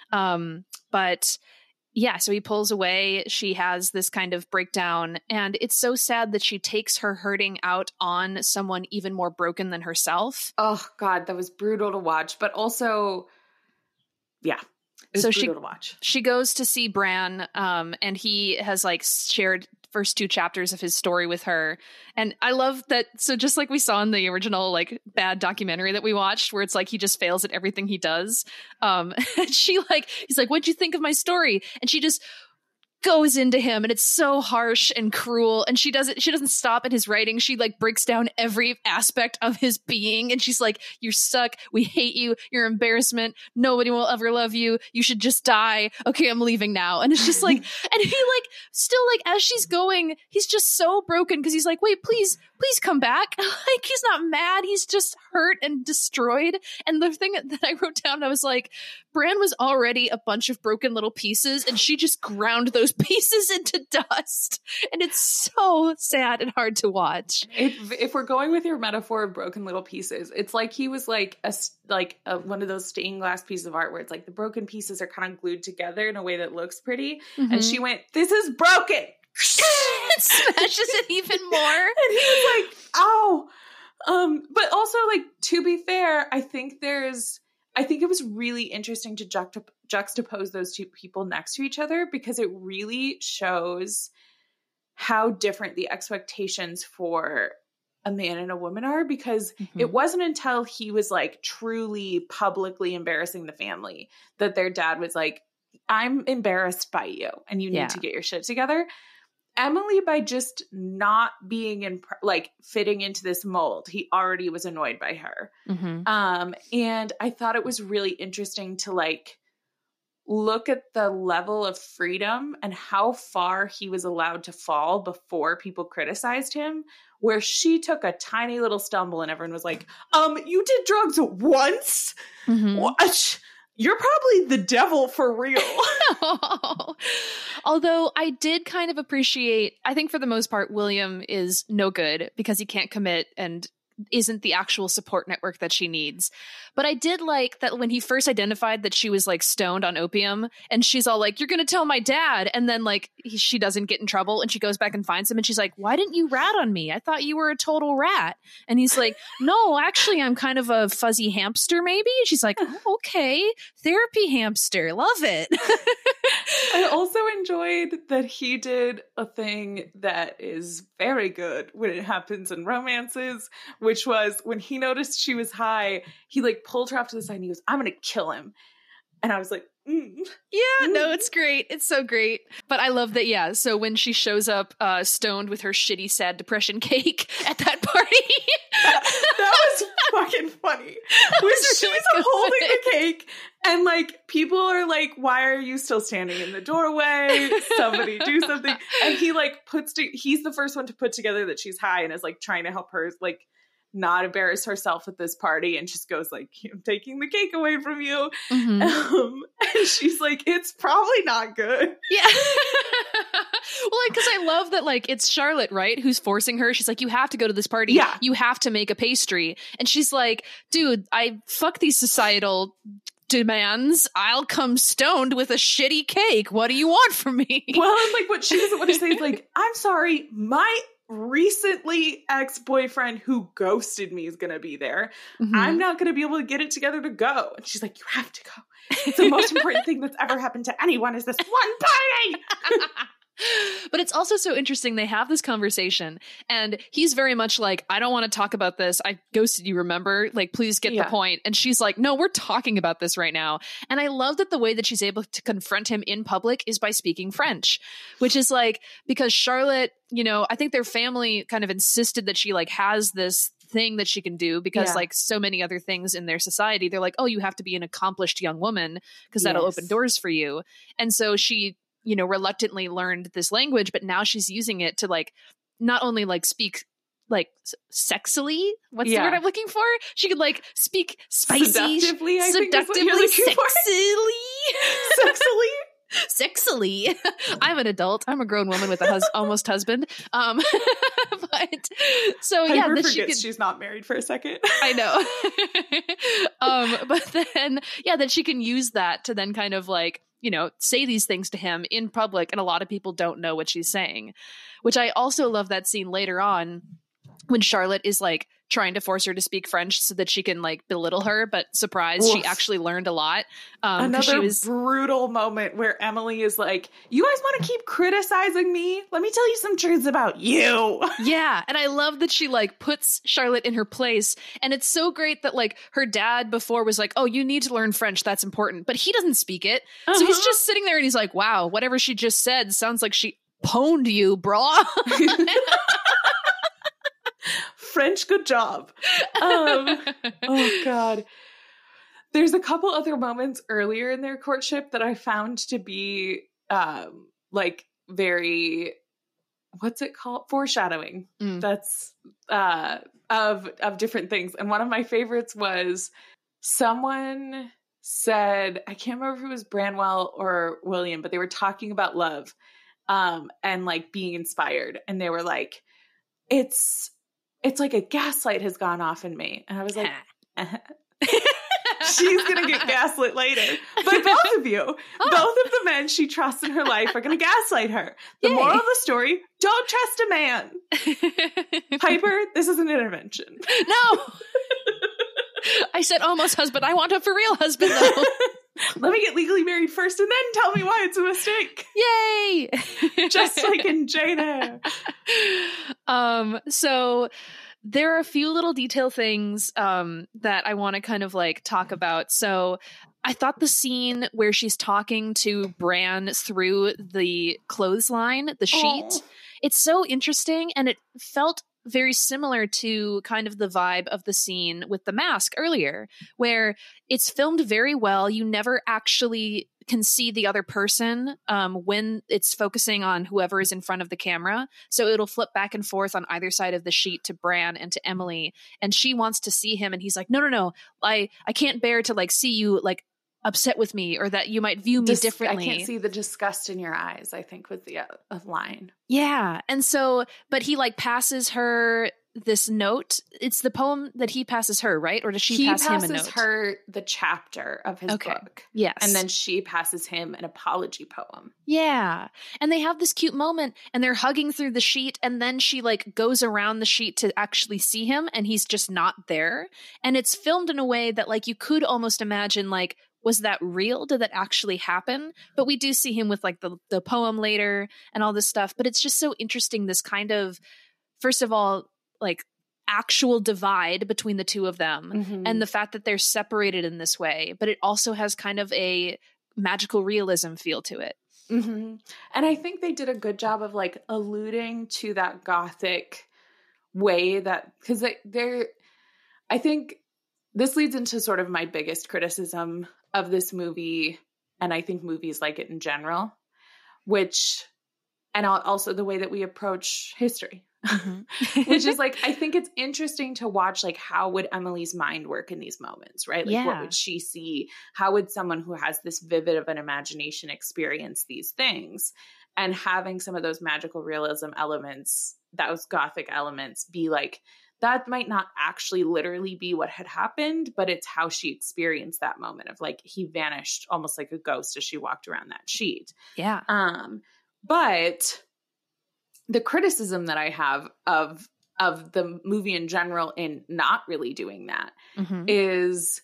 But yeah, so he pulls away. She has this kind of breakdown, and it's so sad that she takes her hurting out on someone even more broken than herself. Oh God, that was brutal to watch, but also, yeah. So brutal to watch. She goes to see Bran, and he has like shared first 2 chapters of his story with her. And I love that. So just like we saw in the original like bad documentary that we watched, where it's like he just fails at everything he does. And he's like, what'd you think of my story? And she just goes into him, and it's so harsh and cruel, and she doesn't stop at his writing. She like breaks down every aspect of his being, and she's like, you suck, we hate you, you're embarrassment, nobody will ever love you, you should just die, okay, I'm leaving now. And it's just like, and he like still like, as she's going, he's just so broken, because he's like, wait, please come back. Like, he's not mad, he's just hurt and destroyed. And the thing that I wrote down, I was like, Bran was already a bunch of broken little pieces, and she just ground those pieces into dust. And it's so sad and hard to watch. If we're going with your metaphor of broken little pieces, it's like he was like one of those stained glass pieces of art where it's like the broken pieces are kind of glued together in a way that looks pretty. And she went, this is broken. It smashes it even more. And he was like, ow. But also, like, to be fair, I think it was really interesting to juxtapose those two people next to each other, because it really shows how different the expectations for a man and a woman are, because it wasn't until he was like truly publicly embarrassing the family that their dad was like, I'm embarrassed by you and you need to get your shit together. Emily, by just not being fitting into this mold, he already was annoyed by her. And I thought it was really interesting to like look at the level of freedom and how far he was allowed to fall before people criticized him, where she took a tiny little stumble and everyone was like, you did drugs once? Mm-hmm. What? You're probably the devil for real. Although I did kind of appreciate, I think for the most part, William is no good because he can't commit and isn't the actual support network that she needs. But I did like that when he first identified that she was like stoned on opium and she's all like, you're going to tell my dad. And then like she doesn't get in trouble and she goes back and finds him and she's like, why didn't you rat on me? I thought you were a total rat. And he's like, no, actually I'm kind of a fuzzy hamster maybe. And she's like, oh, okay. Therapy hamster. Love it. I also enjoyed that he did a thing that is very good when it happens in romances, which was when he noticed she was high, he like pulled her off to the side and he goes, I'm going to kill him. And I was like, Yeah, no, it's great. It's so great. But I love that, yeah. So when she shows up stoned with her shitty, sad depression cake at that party. that was fucking funny. She's holding the cake and like people are like, why are you still standing in the doorway? Somebody do something. And he like he's the first one to put together that she's high and is like trying to help her like not embarrass herself at this party, and just goes like, I'm taking the cake away from you. Mm-hmm. And she's like, it's probably not good. Yeah. Well, like, because I love that, like, it's Charlotte, right, who's forcing her. She's like, you have to go to this party. Yeah. You have to make a pastry. And she's like, dude, I fuck these societal demands. I'll come stoned with a shitty cake. What do you want from me? Well, and like what she doesn't want to say is like, I'm sorry, my recently ex-boyfriend who ghosted me is going to be there. Mm-hmm. I'm not going to be able to get it together to go. And she's like, you have to go. It's the most important thing that's ever happened to anyone is this one party. But it's also so interesting. They have this conversation and he's very much like, I don't want to talk about this. I ghosted you, remember? Like, please get the point. And she's like, no, we're talking about this right now. And I love that the way that she's able to confront him in public is by speaking French, which is like, because Charlotte, you know, I think their family kind of insisted that she like has this thing that she can do because like so many other things in their society, they're like, oh, you have to be an accomplished young woman because that'll open doors for you. And so she, you know, reluctantly learned this language, but now she's using it to like, not only like speak like sexily, what's the word I'm looking for? She could like speak spicy, seductively, sexily. I'm an adult. I'm a grown woman with a almost husband. But so Piper forgets she's not married for a second. I know. But then that she can use that to then kind of like, you know, say these things to him in public, and a lot of people don't know what she's saying, which I also love that scene later on when Charlotte is like trying to force her to speak French so that she can like belittle her, but surprise, she actually learned a lot. Another brutal moment where Emily is like, you guys want to keep criticizing me? Let me tell you some truths about you. Yeah. And I love that she like puts Charlotte in her place. And it's so great that like her dad before was like, oh, you need to learn French. That's important. But he doesn't speak it. So he's just sitting there and he's like, wow, whatever she just said sounds like she pwned you, brah. French, good job. Oh God. There's a couple other moments earlier in their courtship that I found to be like very, what's it called? Foreshadowing. That's of different things. And one of my favorites was someone said, I can't remember if it was Branwell or William, but they were talking about love and like being inspired. And they were like, it's like a gaslight has gone off in me. And I was like, she's going to get gaslit later. But both of you, both of the men she trusts in her life are going to gaslight her. The moral of the story, don't trust a man. Piper, this is an intervention. No. I said almost husband. I want a for real husband, though. Let me get legally married first and then tell me why it's a mistake. Yay! Just like in Jane Eyre. So there are a few little detail things that I want to kind of like talk about. So I thought the scene where she's talking to Bran through the clothesline, the sheet, it's so interesting, and it felt very similar to kind of the vibe of the scene with the mask earlier, where it's filmed very well. You never actually can see the other person when it's focusing on whoever is in front of the camera. So it'll flip back and forth on either side of the sheet to Bran and to Emily. And she wants to see him. And he's like, no, I can't bear to like see you like upset with me, or that you might view me differently. I can't see the disgust in your eyes, I think was the line. Yeah. And so, but he like passes her this note. It's the poem that he passes her, right? Or does she pass him a note? He passes her the chapter of his book. Yes. And then she passes him an apology poem. Yeah. And they have this cute moment and they're hugging through the sheet, and then she like goes around the sheet to actually see him and he's just not there. And it's filmed in a way that like you could almost imagine like, was that real? Did that actually happen? But we do see him with like the poem later and all this stuff. But it's just so interesting, this kind of, first of all, like actual divide between the two of them, and the fact that they're separated in this way. But it also has kind of a magical realism feel to it. And I think they did a good job of like alluding to that Gothic way that, because they're, I think this leads into sort of my biggest criticism of this movie, and I think movies like it in general, and also the way that we approach history, which is like, I think it's interesting to watch, like, how would Emily's mind work in these moments, right? Like, what would she see? How would someone who has this vivid of an imagination experience these things? And having some of those magical realism elements, those Gothic elements, be like, that might not actually literally be what had happened, but it's how she experienced that moment of like, he vanished almost like a ghost as she walked around that sheet. Yeah. But the criticism that I have of the movie in general in not really doing that is,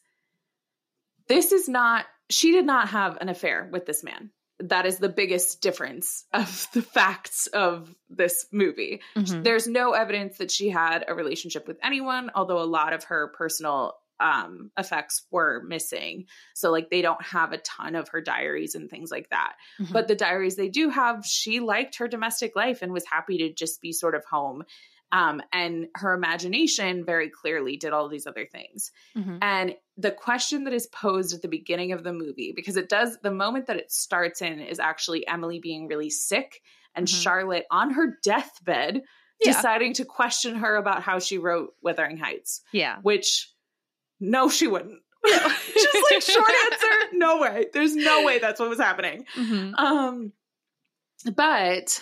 she did not have an affair with this man. That is the biggest difference of the facts of this movie. There's no evidence that she had a relationship with anyone, although a lot of her personal effects were missing. So like, they don't have a ton of her diaries and things like that. But the diaries they do have, she liked her domestic life and was happy to just be sort of home. And her imagination very clearly did all these other things. And the question that is posed at the beginning of the movie, because the moment that it starts in is actually Emily being really sick and Charlotte on her deathbed deciding to question her about how she wrote Wuthering Heights. Yeah. Which, no, she wouldn't. Just like, short answer, no way. There's no way that's what was happening. But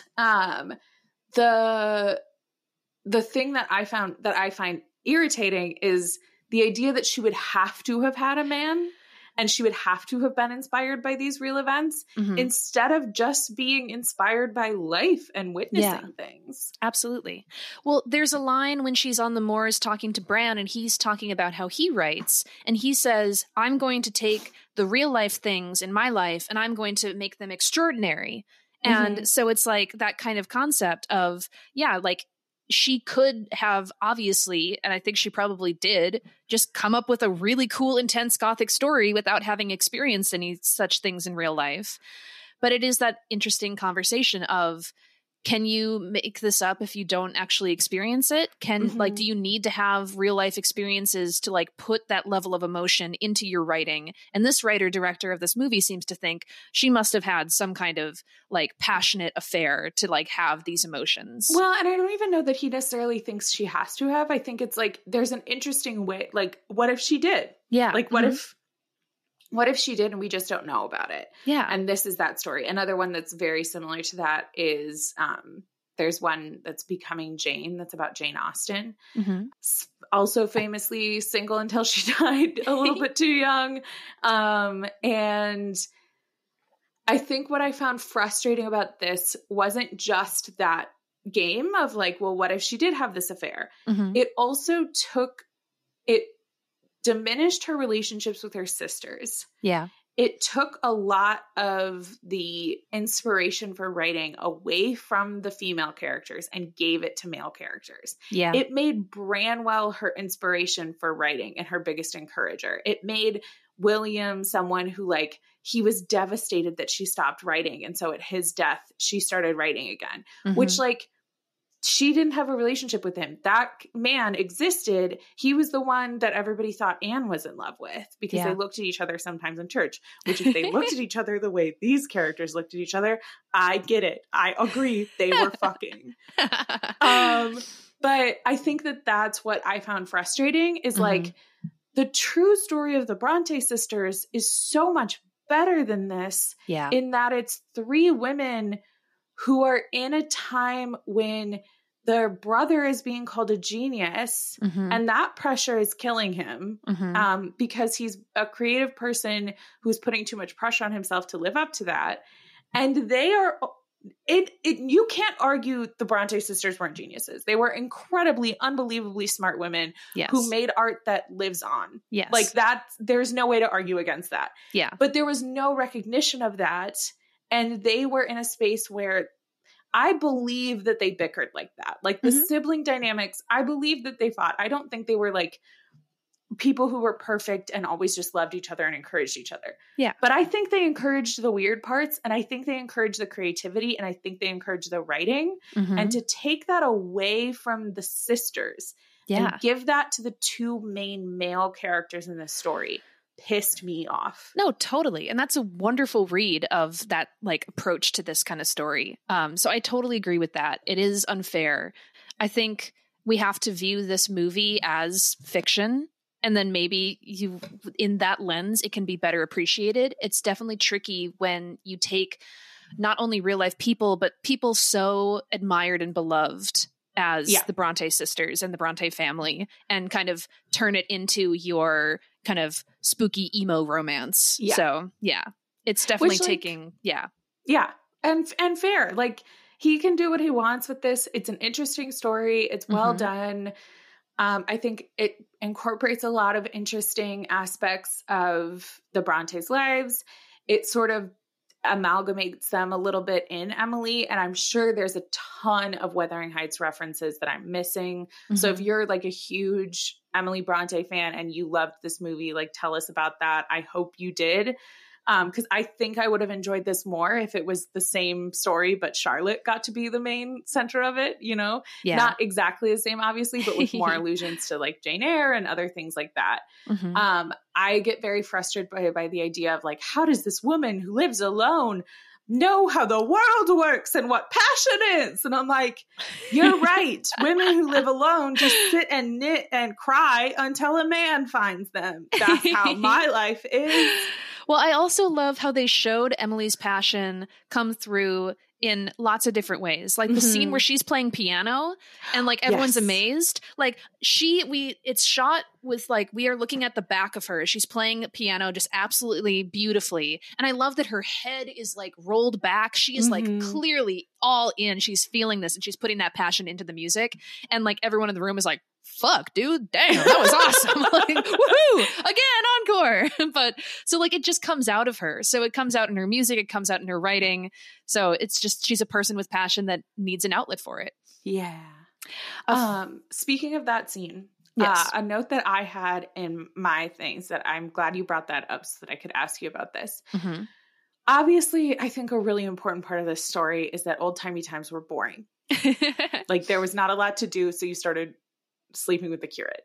the thing that I find irritating is the idea that she would have to have had a man and she would have to have been inspired by these real events instead of just being inspired by life and witnessing things. Absolutely. Well, there's a line when she's on the moors talking to Bran and he's talking about how he writes, and he says, I'm going to take the real life things in my life and I'm going to make them extraordinary. And so it's like that kind of concept of, like, she could have obviously, and I think she probably did, just come up with a really cool, intense Gothic story without having experienced any such things in real life. But it is that interesting conversation of, can you make this up if you don't actually experience it? Like, do you need to have real life experiences to like put that level of emotion into your writing? And this writer-director of this movie seems to think she must have had some kind of like passionate affair to like have these emotions. Well, and I don't even know that he necessarily thinks she has to have. I think it's like, there's an interesting way, like, what if she did? Yeah. Like, what if she did and we just don't know about it? Yeah. And this is that story. Another one that's very similar to that is there's one that's Becoming Jane, that's about Jane Austen. Also famously single until she died a little bit too young. And I think what I found frustrating about this wasn't just that game of like, well, what if she did have this affair? It also diminished her relationships with her sisters. Yeah. It took a lot of the inspiration for writing away from the female characters and gave it to male characters. Yeah. It made Branwell her inspiration for writing and her biggest encourager. It made William someone who like, he was devastated that she stopped writing. And so at his death, she started writing again, which like, she didn't have a relationship with him. That man existed. He was the one that everybody thought Anne was in love with because they looked at each other sometimes in church, which if they looked at each other the way these characters looked at each other, I get it. I agree. They were fucking. But I think that that's what I found frustrating is like the true story of the Bronte sisters is so much better than this in that it's three women who are in a time when their brother is being called a genius and that pressure is killing him because he's a creative person who's putting too much pressure on himself to live up to that. And they are you can't argue the Bronte sisters weren't geniuses. They were incredibly, unbelievably smart women who made art that lives on. Yes. Like that, there's no way to argue against that. Yeah. But there was no recognition of that. And they were in a space where I believe that they bickered like that. Like the sibling dynamics, I believe that they fought. I don't think they were like people who were perfect and always just loved each other and encouraged each other. Yeah. But I think they encouraged the weird parts, and I think they encouraged the creativity, and I think they encouraged the writing. And to take that away from the sisters and give that to the two main male characters in this story pissed me off. No, totally. And that's a wonderful read of that like approach to this kind of story. So I totally agree with that. It is unfair. I think we have to view this movie as fiction. And then maybe in that lens, it can be better appreciated. It's definitely tricky when you take not only real life people, but people so admired and beloved as the Bronte sisters and the Bronte family and kind of turn it into your kind of spooky emo romance. Yeah. So it's definitely taking, Yeah. And fair. Like he can do what he wants with this. It's an interesting story. It's well done. I think it incorporates a lot of interesting aspects of the Brontes' lives. It sort of amalgamates them a little bit in Emily, and I'm sure there's a ton of Wuthering Heights references that I'm missing. So if you're like a huge Emily Bronte fan and you loved this movie, like tell us about that. I hope you did. Because I think I would have enjoyed this more if it was the same story, but Charlotte got to be the main center of it, you know? Yeah. Not exactly the same, obviously, but with more allusions to like Jane Eyre and other things like that. I get very frustrated by the idea of like, how does this woman who lives alone know how the world works and what passion is? And I'm like, you're right. Women who live alone just sit and knit and cry until a man finds them. That's how my life is. Well, I also love how they showed Emily's passion come through in lots of different ways. Like the scene where she's playing piano and like everyone's amazed. Like it's shot with like, we are looking at the back of her. She's playing piano just absolutely beautifully. And I love that her head is like rolled back. She is like clearly all in. She's feeling this and she's putting that passion into the music. And like everyone in the room is like, fuck, dude, damn, that was awesome. Like, woohoo, again, encore. But so like it just comes out of her. So it comes out in her music, it comes out in her writing. So it's just, she's a person with passion that needs an outlet for it. Yeah. Speaking of that scene, a note that I had in my things that I'm glad you brought that up so that I could ask you about this. Obviously, I think a really important part of this story is that old-timey times were boring. Like there was not a lot to do. So you started sleeping with the curate.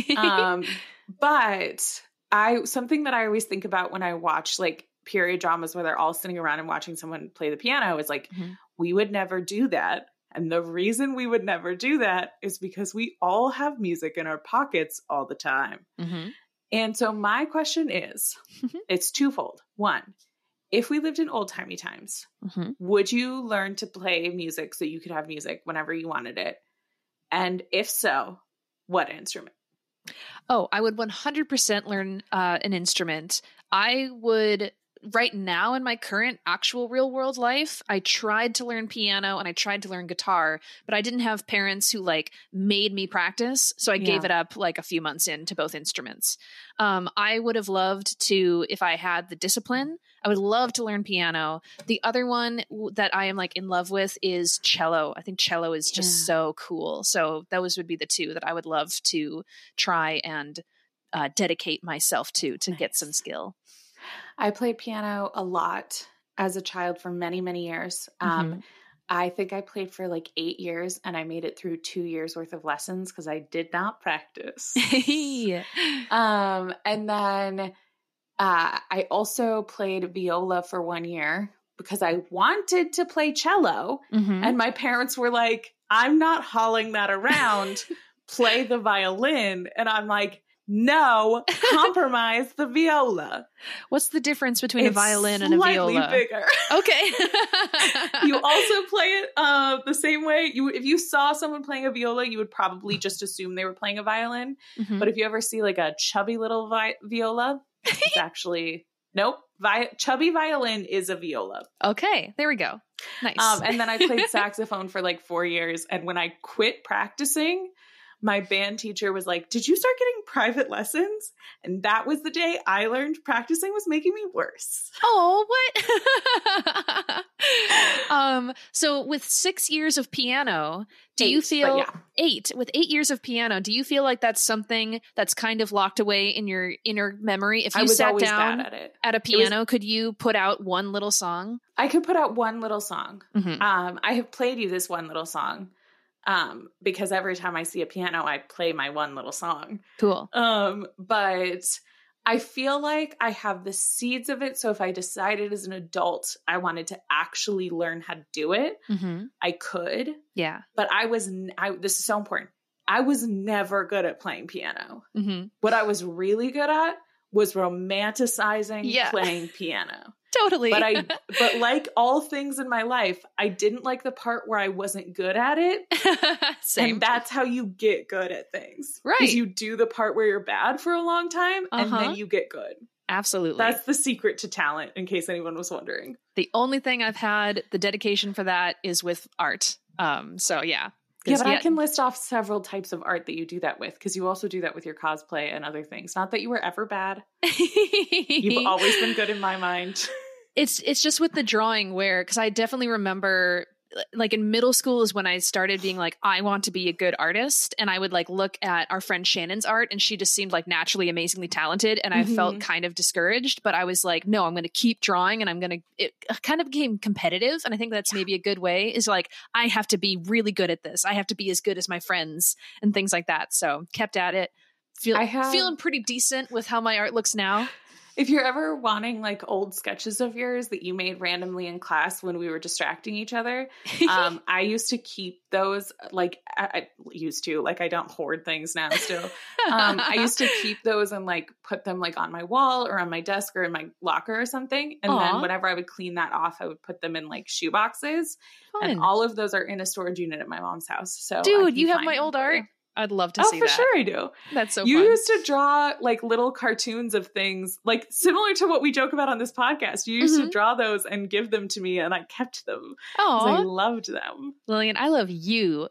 But something that I always think about when I watch like period dramas where they're all sitting around and watching someone play the piano is like, we would never do that. And the reason we would never do that is because we all have music in our pockets all the time. And so my question is, it's twofold. One, if we lived in old-timey times, would you learn to play music so you could have music whenever you wanted it? And if so, what instrument? Oh, I would 100% learn an instrument. I would, right now in my current actual real world life, I tried to learn piano and I tried to learn guitar, but I didn't have parents who like made me practice. So I gave it up like a few months into both instruments. I would have loved to, if I had the discipline, I would love to learn piano. The other one that I am like in love with is cello. I think cello is just so cool. So those would be the two that I would love to try and dedicate myself to get some skill. I played piano a lot as a child for many, many years. I think I played for like 8 years and I made it through 2 years worth of lessons because I did not practice. And then I also played viola for 1 year because I wanted to play cello. And my parents were like, I'm not hauling that around. Play the violin. And I'm like, no, compromise the viola. What's the difference between a violin and a viola? Slightly bigger. Okay. You also play it the same way. If you saw someone playing a viola, you would probably just assume they were playing a violin. But if you ever see like a chubby little viola, it's actually, nope. Chubby violin is a viola. Okay, there we go. Nice. And then I played saxophone for like 4 years. And when I quit practicing, my band teacher was like, did you start getting private lessons? And that was the day I learned practicing was making me worse. Oh, what? So with 6 years of piano, you feel 8 with 8 years of piano, do you feel like that's something that's kind of locked away in your inner memory? If you sat down at a piano, could you put out one little song? I could put out one little song. I have played you this one little song. Because every time I see a piano, I play my one little song. Cool. But I feel like I have the seeds of it. So if I decided as an adult I wanted to actually learn how to do it, I could. Yeah. But this is so important. I was never good at playing piano. What I was really good at was romanticizing playing piano. Totally. But like all things in my life, I didn't like the part where I wasn't good at it. Same. And that's how you get good at things. Right. Because you do the part where you're bad for a long time and then you get good. Absolutely. That's the secret to talent, in case anyone was wondering. The only thing I've had the dedication for that is with art. So yeah. Yeah, but I can list off several types of art that you do that with, because you also do that with your cosplay and other things. Not that you were ever bad. You've always been good in my mind. It's just with the drawing where, because I definitely remember like in middle school is when I started being like, I want to be a good artist. And I would like look at our friend Shannon's art and she just seemed like naturally amazingly talented. And I felt kind of discouraged, but I was like, no, I'm going to keep drawing and it kind of became competitive. And I think that's maybe a good way is like, I have to be really good at this. I have to be as good as my friends and things like that. So kept at it. Feeling pretty decent with how my art looks now. If you're ever wanting like old sketches of yours that you made randomly in class when we were distracting each other, I used to keep those like I used to, like I don't hoard things now still. I used to keep those and like put them like on my wall or on my desk or in my locker or something. And then whenever I would clean that off, I would put them in like shoe boxes. Fun. And all of those are in a storage unit at my mom's house. So dude, you have my old art? I'd love to see that. Oh, for sure I do. That's so You fun. used to draw like little cartoons of things, like similar to what we joke about on this podcast. You used to draw those and give them to me, and I kept them. Oh, I loved them. Lillian, I love you.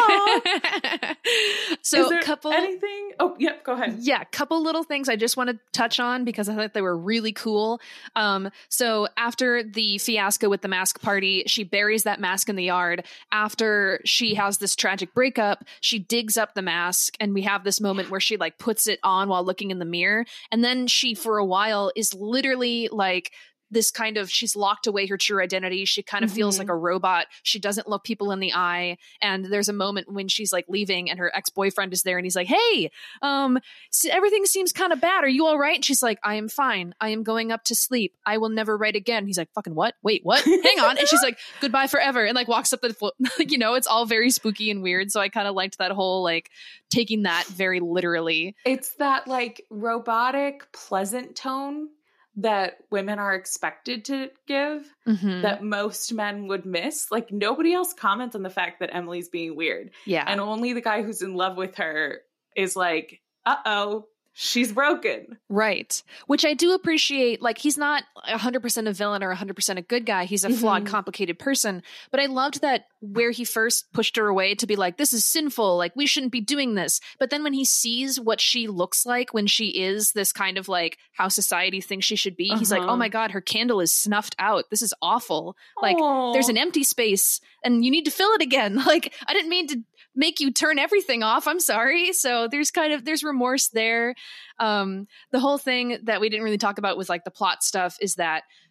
So, is there anything? Oh, yep. Go ahead. Yeah, couple little things I just want to touch on because I thought they were really cool. So after the fiasco with the mask party, she buries that mask in the yard. After she has this tragic breakup, she digs up the mask and we have this moment where she like puts it on while looking in the mirror, and then she for a while is literally like this kind of, she's locked away her true identity. She kind of feels like a robot. She doesn't look people in the eye. And there's a moment when she's like leaving and her ex-boyfriend is there and he's like, hey, everything seems kind of bad. Are you all right? And she's like, I am fine. I am going up to sleep. I will never write again. He's like, fucking what? Wait, what? Hang on. And she's like, goodbye forever. And like walks up the floor. You know, it's all very spooky and weird. So I kind of liked that whole like taking that very literally. It's that like robotic, pleasant tone that women are expected to give that most men would miss. Like nobody else comments on the fact that Emily's being weird. Yeah. And only the guy who's in love with her is like, uh-oh, she's broken. Right. Which I do appreciate. Like, he's not 100% a villain or 100% a good guy. He's a flawed, complicated person. But I loved that where he first pushed her away to be like, this is sinful. Like, we shouldn't be doing this. But then when he sees what she looks like when she is this kind of like how society thinks she should be, he's like, oh my God, her candle is snuffed out. This is awful. Like, there's an empty space and you need to fill it again. Like, I didn't mean to make you turn everything off. I'm sorry. So there's remorse there. The whole thing that we didn't really talk about with like the plot stuff is that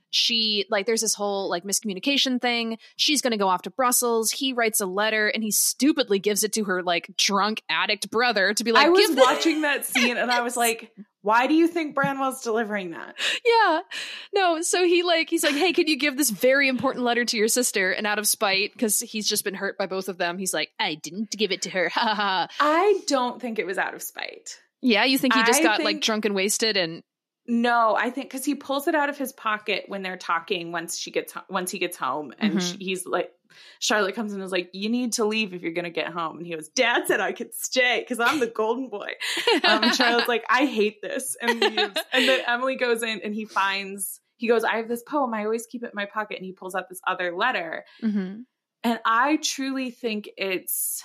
she like there's this whole like miscommunication thing. She's going to go off to Brussels. He writes a letter and he stupidly gives it to her like drunk addict brother to be like, I was watching that scene and I was like, why do you think Branwell's delivering that? Yeah. No, so he's like, hey, can you give this very important letter to your sister? And out of spite, because he's just been hurt by both of them, he's like, I didn't give it to her. Ha ha ha. I don't think it was out of spite. Yeah, you think he just got like drunk and wasted and No, I think because he pulls it out of his pocket when they're talking once he gets home, and he's like, Charlotte comes in and is like, you need to leave if you're gonna get home, and he goes, Dad said I could stay because I'm the golden boy. And Charlotte's like, I hate this, and then Emily goes in and he goes, I have this poem, I always keep it in my pocket, and he pulls out this other letter, and I truly think it's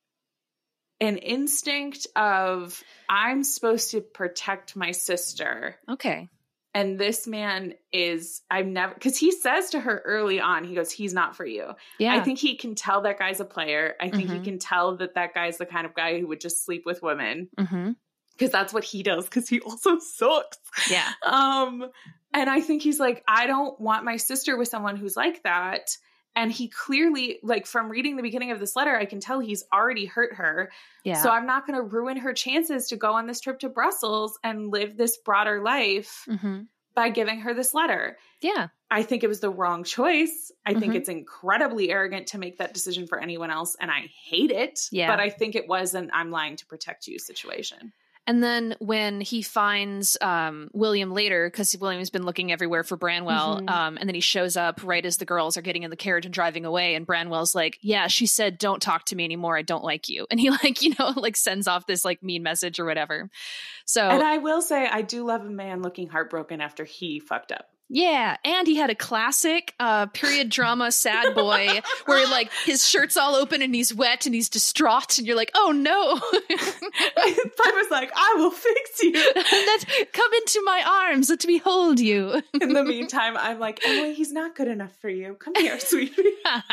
an instinct of, I'm supposed to protect my sister. Okay. And this man is, because he says to her early on, he goes, he's not for you. Yeah. I think he can tell that guy's a player. I think he can tell that guy's the kind of guy who would just sleep with women. Because that's what he does, because he also sucks. Yeah. And I think he's like, I don't want my sister with someone who's like that. And he clearly, like, from reading the beginning of this letter, I can tell he's already hurt her. Yeah. So I'm not going to ruin her chances to go on this trip to Brussels and live this broader life by giving her this letter. Yeah. I think it was the wrong choice. I think it's incredibly arrogant to make that decision for anyone else. And I hate it. Yeah. But I think it was an I'm lying to protect you situation. And then when he finds William later, because William's been looking everywhere for Branwell, and then he shows up right as the girls are getting in the carriage and driving away, and Branwell's like, yeah, she said, don't talk to me anymore. I don't like you. And he like, like sends off this like mean message or whatever. So, and I will say, I do love a man looking heartbroken after he fucked up. Yeah, and he had a classic period drama sad boy where like his shirt's all open and he's wet and he's distraught and you're like, oh no. Piper's like, I will fix you. Come into my arms, let me hold you. In the meantime, I'm like, Emily, he's not good enough for you. Come here, sweetie.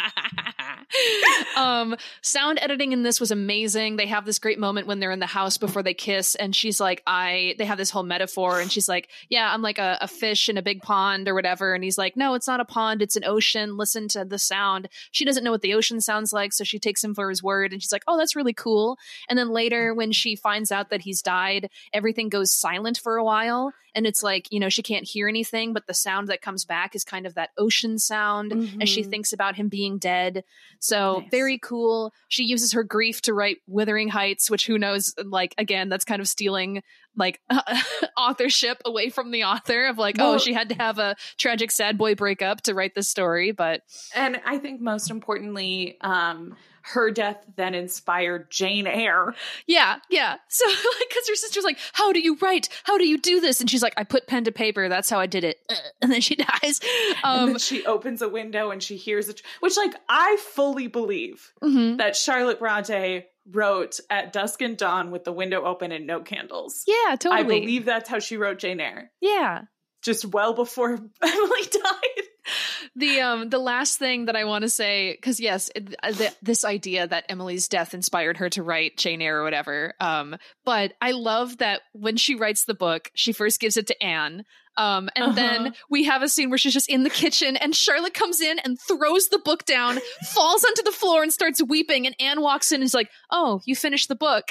Sound editing in this was amazing. They have this great moment when they're in the house before they kiss, and she's like, they have this whole metaphor, and she's like, yeah, I'm like a fish in a big pond or whatever, and he's like, no, it's not a pond, it's an ocean, listen to the sound. She doesn't know what the ocean sounds like, so she takes him for his word, and she's like, oh, that's really cool. And then later when she finds out that he's died, everything goes silent for a while, and it's like, she can't hear anything, but the sound that comes back is kind of that ocean sound as she thinks about him being dead. So nice. Very cool. She uses her grief to write Wuthering Heights, which who knows, like, again, that's kind of stealing like authorship away from the author of like, well, she had to have a tragic sad boy breakup to write this story. And I think most importantly, her death then inspired Jane Eyre. Yeah. So like, because her sister's like, how do you write? How do you do this? And she's like, I put pen to paper. That's how I did it. And then she dies. And then she opens a window and she hears it, which like, I fully believe that Charlotte Bronte wrote at dusk and dawn with the window open and no candles. Yeah, totally. I believe that's how she wrote Jane Eyre. Yeah. Just well before Emily died. The last thing that I want to say, because yes, this idea that Emily's death inspired her to write Jane Eyre or whatever. But I love that when she writes the book, she first gives it to Anne. And then we have a scene where she's just in the kitchen and Charlotte comes in and throws the book down, falls onto the floor and starts weeping. And Anne walks in and is like, oh, you finished the book.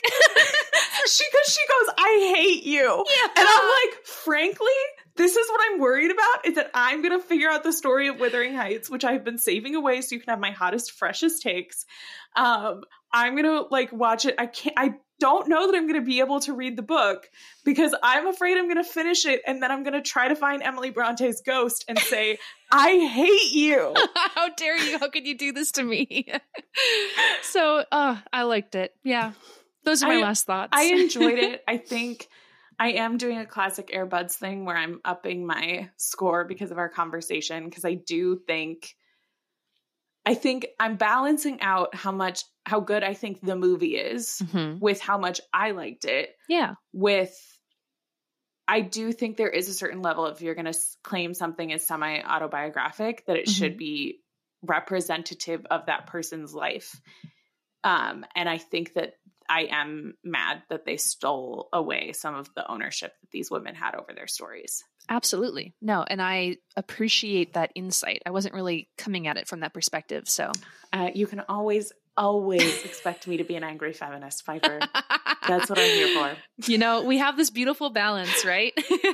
She goes, I hate you. Yeah. And I'm like, frankly, this is what I'm worried about, is that I'm going to figure out the story of Wuthering Heights, which I've been saving away so you can have my hottest, freshest takes. I'm going to like watch it. I don't know that I'm going to be able to read the book because I'm afraid I'm going to finish it and then I'm going to try to find Emily Bronte's ghost and say, I hate you. How dare you? How could you do this to me? So, I liked it. Yeah. Those are my last thoughts. I enjoyed it. I think I am doing a classic Air Buds thing where I'm upping my score because of our conversation. Because I think I'm balancing out how good I think the movie is with how much I liked it. Yeah. I do think there is a certain level, if you're going to claim something as semi-autobiographic, that it should be representative of that person's life. And I think that I am mad that they stole away some of the ownership that these women had over their stories. Absolutely. No, and I appreciate that insight. I wasn't really coming at it from that perspective. So you can always expect me to be an angry feminist, Piper. That's what I'm here for. You know, we have this beautiful balance, right?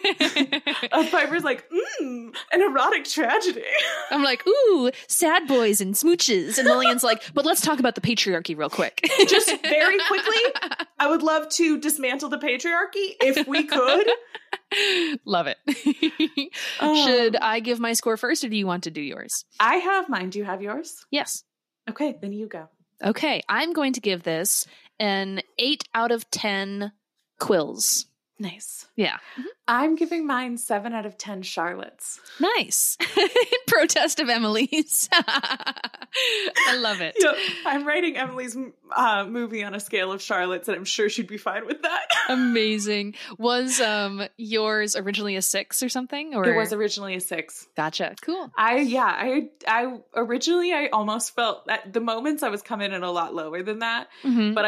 Piper's like, an erotic tragedy. I'm like, ooh, sad boys and smooches. And Lillian's like, but let's talk about the patriarchy real quick. Just very quickly, I would love to dismantle the patriarchy if we could. Love it. Should I give my score first, or do you want to do yours? I have mine. Do you have yours? Yes. Okay, then you go. Okay, I'm going to give this an 8 out of 10 quills. Nice. Yeah. I'm giving mine 7 out of 10 Charlottes. Nice. In protest of Emily's. I love it. Yep. I'm writing Emily's movie on a scale of Charlotte's, and I'm sure she'd be fine with that. Amazing. Was yours originally a 6 or something? Or it was originally a 6. Gotcha. Cool. I originally I almost felt at the moments I was coming in a lot lower than that, but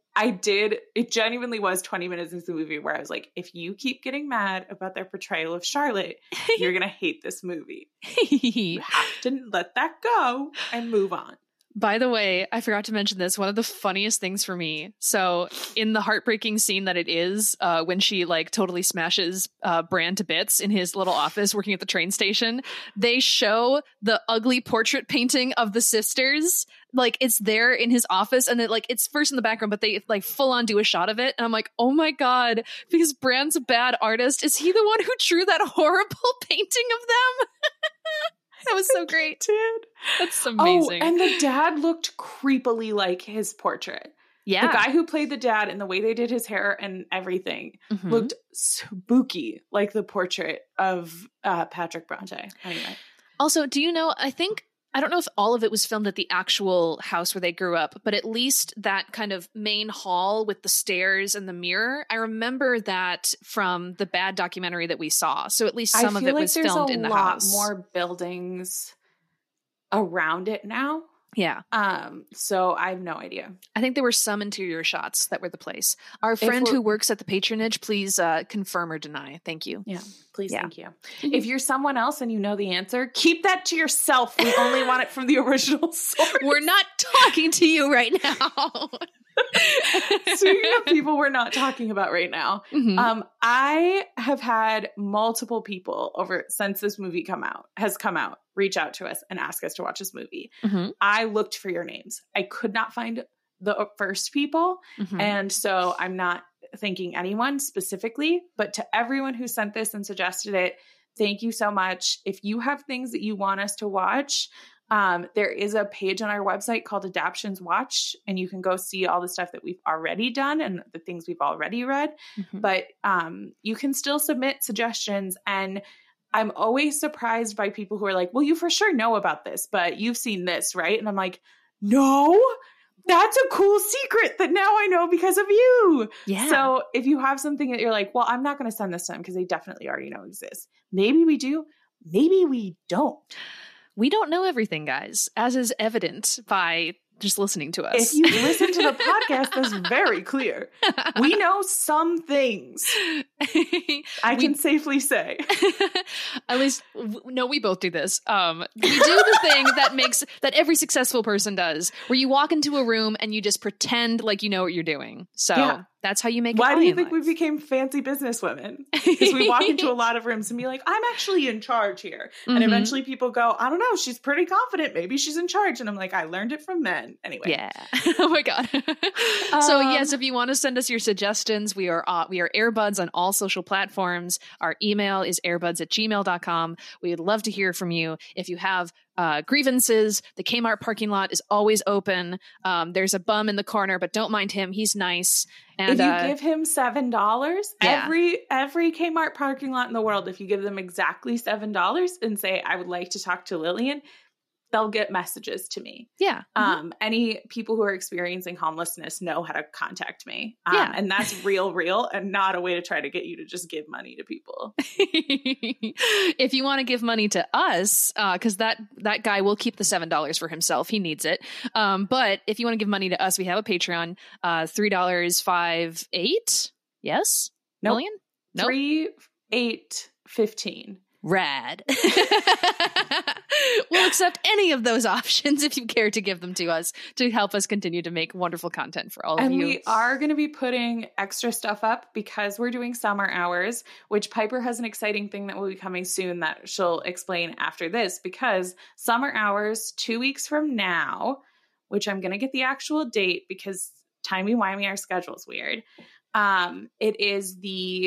it genuinely was 20 minutes into the movie where I was like, if you keep getting mad about their portrayal of Charlotte, you're going to hate this movie. You have to let that go and move on. By the way, I forgot to mention this. One of the funniest things for me. So in the heartbreaking scene that it is, when she like totally smashes Bran to bits in his little office working at the train station, they show the ugly portrait painting of the sisters. Like it's there in his office, and it's first in the background, but they like full on do a shot of it. And I'm like, oh my God, because Bran's a bad artist. Is he the one who drew that horrible painting of them? That was so great. That's amazing. Oh, and the dad looked creepily like his portrait. Yeah. The guy who played the dad and the way they did his hair and everything looked spooky like the portrait of Patrick Bronte. Anyway. Also, do you know, I don't know if all of it was filmed at the actual house where they grew up, but at least that kind of main hall with the stairs and the mirror, I remember that from the Bad documentary that we saw. So at least some of it was filmed in the house. I feel like there's a lot more buildings around it now. Yeah. So I have no idea. I think there were some interior shots that were the place. Our friend who works at the patronage, please confirm or deny. Thank you. Yeah, please. Yeah. Thank you. If you're someone else and you know the answer, keep that to yourself. We only want it from the original source. We're not talking to you right now. Speaking of people we're not talking about right now, I have had multiple people since this movie has come out, reach out to us and ask us to watch this movie. I looked for your names. I could not find the first people. And so I'm not thanking anyone specifically, but to everyone who sent this and suggested it, thank you so much. If you have things that you want us to watch, there is a page on our website called Adaptions Watch, and you can go see all the stuff that we've already done and the things we've already read. But you can still submit suggestions, and I'm always surprised by people who are like, well, you for sure know about this, but you've seen this, right? And I'm like, no, that's a cool secret that now I know because of you. Yeah. So if you have something that you're like, well, I'm not going to send this to them because they definitely already know exists. Maybe we do. Maybe we don't. We don't know everything, guys, as is evident by just listening to us. If you listen to the podcast, that's very clear. We know some things. I can safely say. At least, no, we both do this. We do the thing that every successful person does, where you walk into a room and you just pretend like you know what you're doing. So that's how you make it. Why do you think we became fancy businesswomen? Because we walk into a lot of rooms and be like, I'm actually in charge here. And eventually people go, I don't know, she's pretty confident. Maybe she's in charge. And I'm like, I learned it from men. Anyway. Yeah. Oh my God. So yes, if you want to send us your suggestions, we are Airbuds on all social platforms. Our email is airbuds@gmail.com. We would love to hear from you. If you have grievances, the Kmart parking lot is always open. There's a bum in the corner, but don't mind him. He's nice. And if you give him $7, every Kmart parking lot in the world, if you give them exactly $7 and say, I would like to talk to Lillian, they'll get messages to me. Yeah. Any people who are experiencing homelessness know how to contact me. Yeah. And that's real, and not a way to try to get you to just give money to people. If you want to give money to us, because that guy will keep the $7 for himself. He needs it. But if you want to give money to us, we have a Patreon, $3, 5, 8. Yes? Nope. Million? Nope. 3, 8, 15. Rad. We'll accept any of those options if you care to give them to us to help us continue to make wonderful content for all of you. And we are going to be putting extra stuff up because we're doing summer hours, which Piper has an exciting thing that will be coming soon that she'll explain after this, because summer hours 2 weeks from now, which I'm going to get the actual date because timey-wimey, our schedule's weird. It is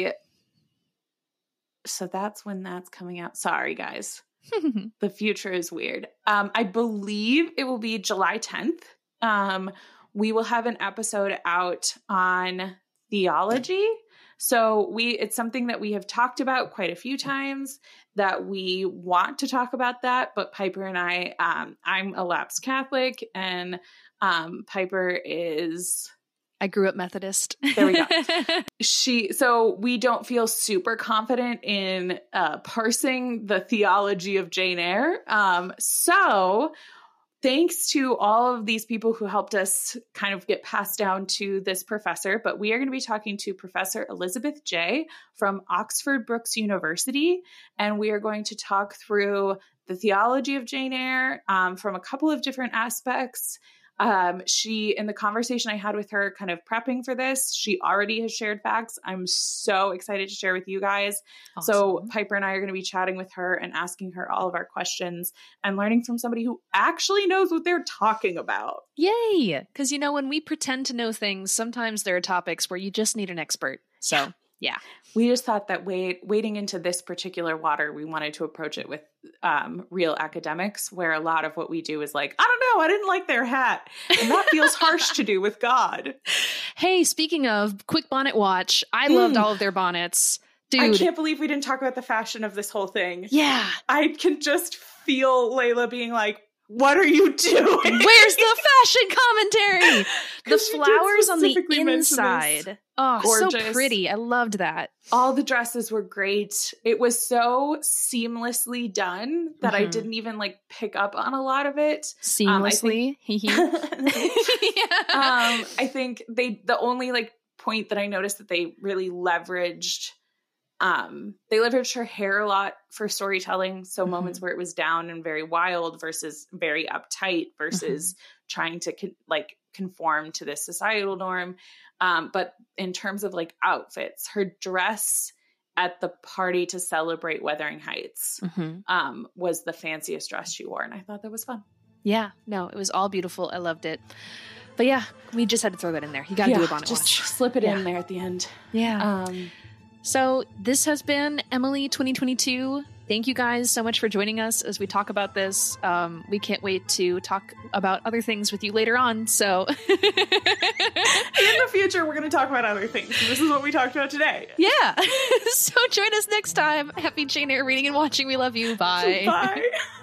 so that's when that's coming out. Sorry, guys. The future is weird. I believe it will be July 10th. We will have an episode out on theology. So it's something that we have talked about quite a few times, that we want to talk about that. But Piper and I'm a lapsed Catholic, and Piper is... I grew up Methodist. There we go. So we don't feel super confident in parsing the theology of Jane Eyre. So thanks to all of these people who helped us kind of get passed down to this professor, but we are going to be talking to Professor Elizabeth Jay from Oxford Brookes University, and we are going to talk through the theology of Jane Eyre from a couple of different aspects. In the conversation I had with her kind of prepping for this, she already has shared facts I'm so excited to share with you guys. Awesome. So Piper and I are going to be chatting with her and asking her all of our questions and learning from somebody who actually knows what they're talking about. Yay! Because, when we pretend to know things, sometimes there are topics where you just need an expert. So, yeah. We just thought that wading into this particular water, we wanted to approach it with real academics, where a lot of what we do is like, I don't know, I didn't like their hat. And that feels harsh to do with God. Hey, speaking of quick bonnet watch, I loved all of their bonnets. Dude. I can't believe we didn't talk about the fashion of this whole thing. Yeah. I can just feel Layla being like, what are you doing? Where's the fashion commentary? The flowers on the inside. Oh, gorgeous. So pretty. I loved that. All the dresses were great. It was so seamlessly done that I didn't even pick up on a lot of it. Seamlessly? I think the only point that I noticed that they really leveraged her hair a lot for storytelling. So moments where it was down and very wild versus very uptight versus trying to conform to this societal norm. But in terms of outfits, her dress at the party to celebrate Wuthering Heights was the fanciest dress she wore. And I thought that was fun. Yeah, no, it was all beautiful. I loved it. But yeah, we just had to throw that in there. You got to do a bonnet watch. Slip it in there at the end. Yeah. So this has been Emily 2022. Thank you guys so much for joining us as we talk about this. We can't wait to talk about other things with you later on. So in the future, we're going to talk about other things. This is what we talked about today. Yeah. So join us next time. Happy Jane Eyre reading and watching. We love you. Bye. Bye.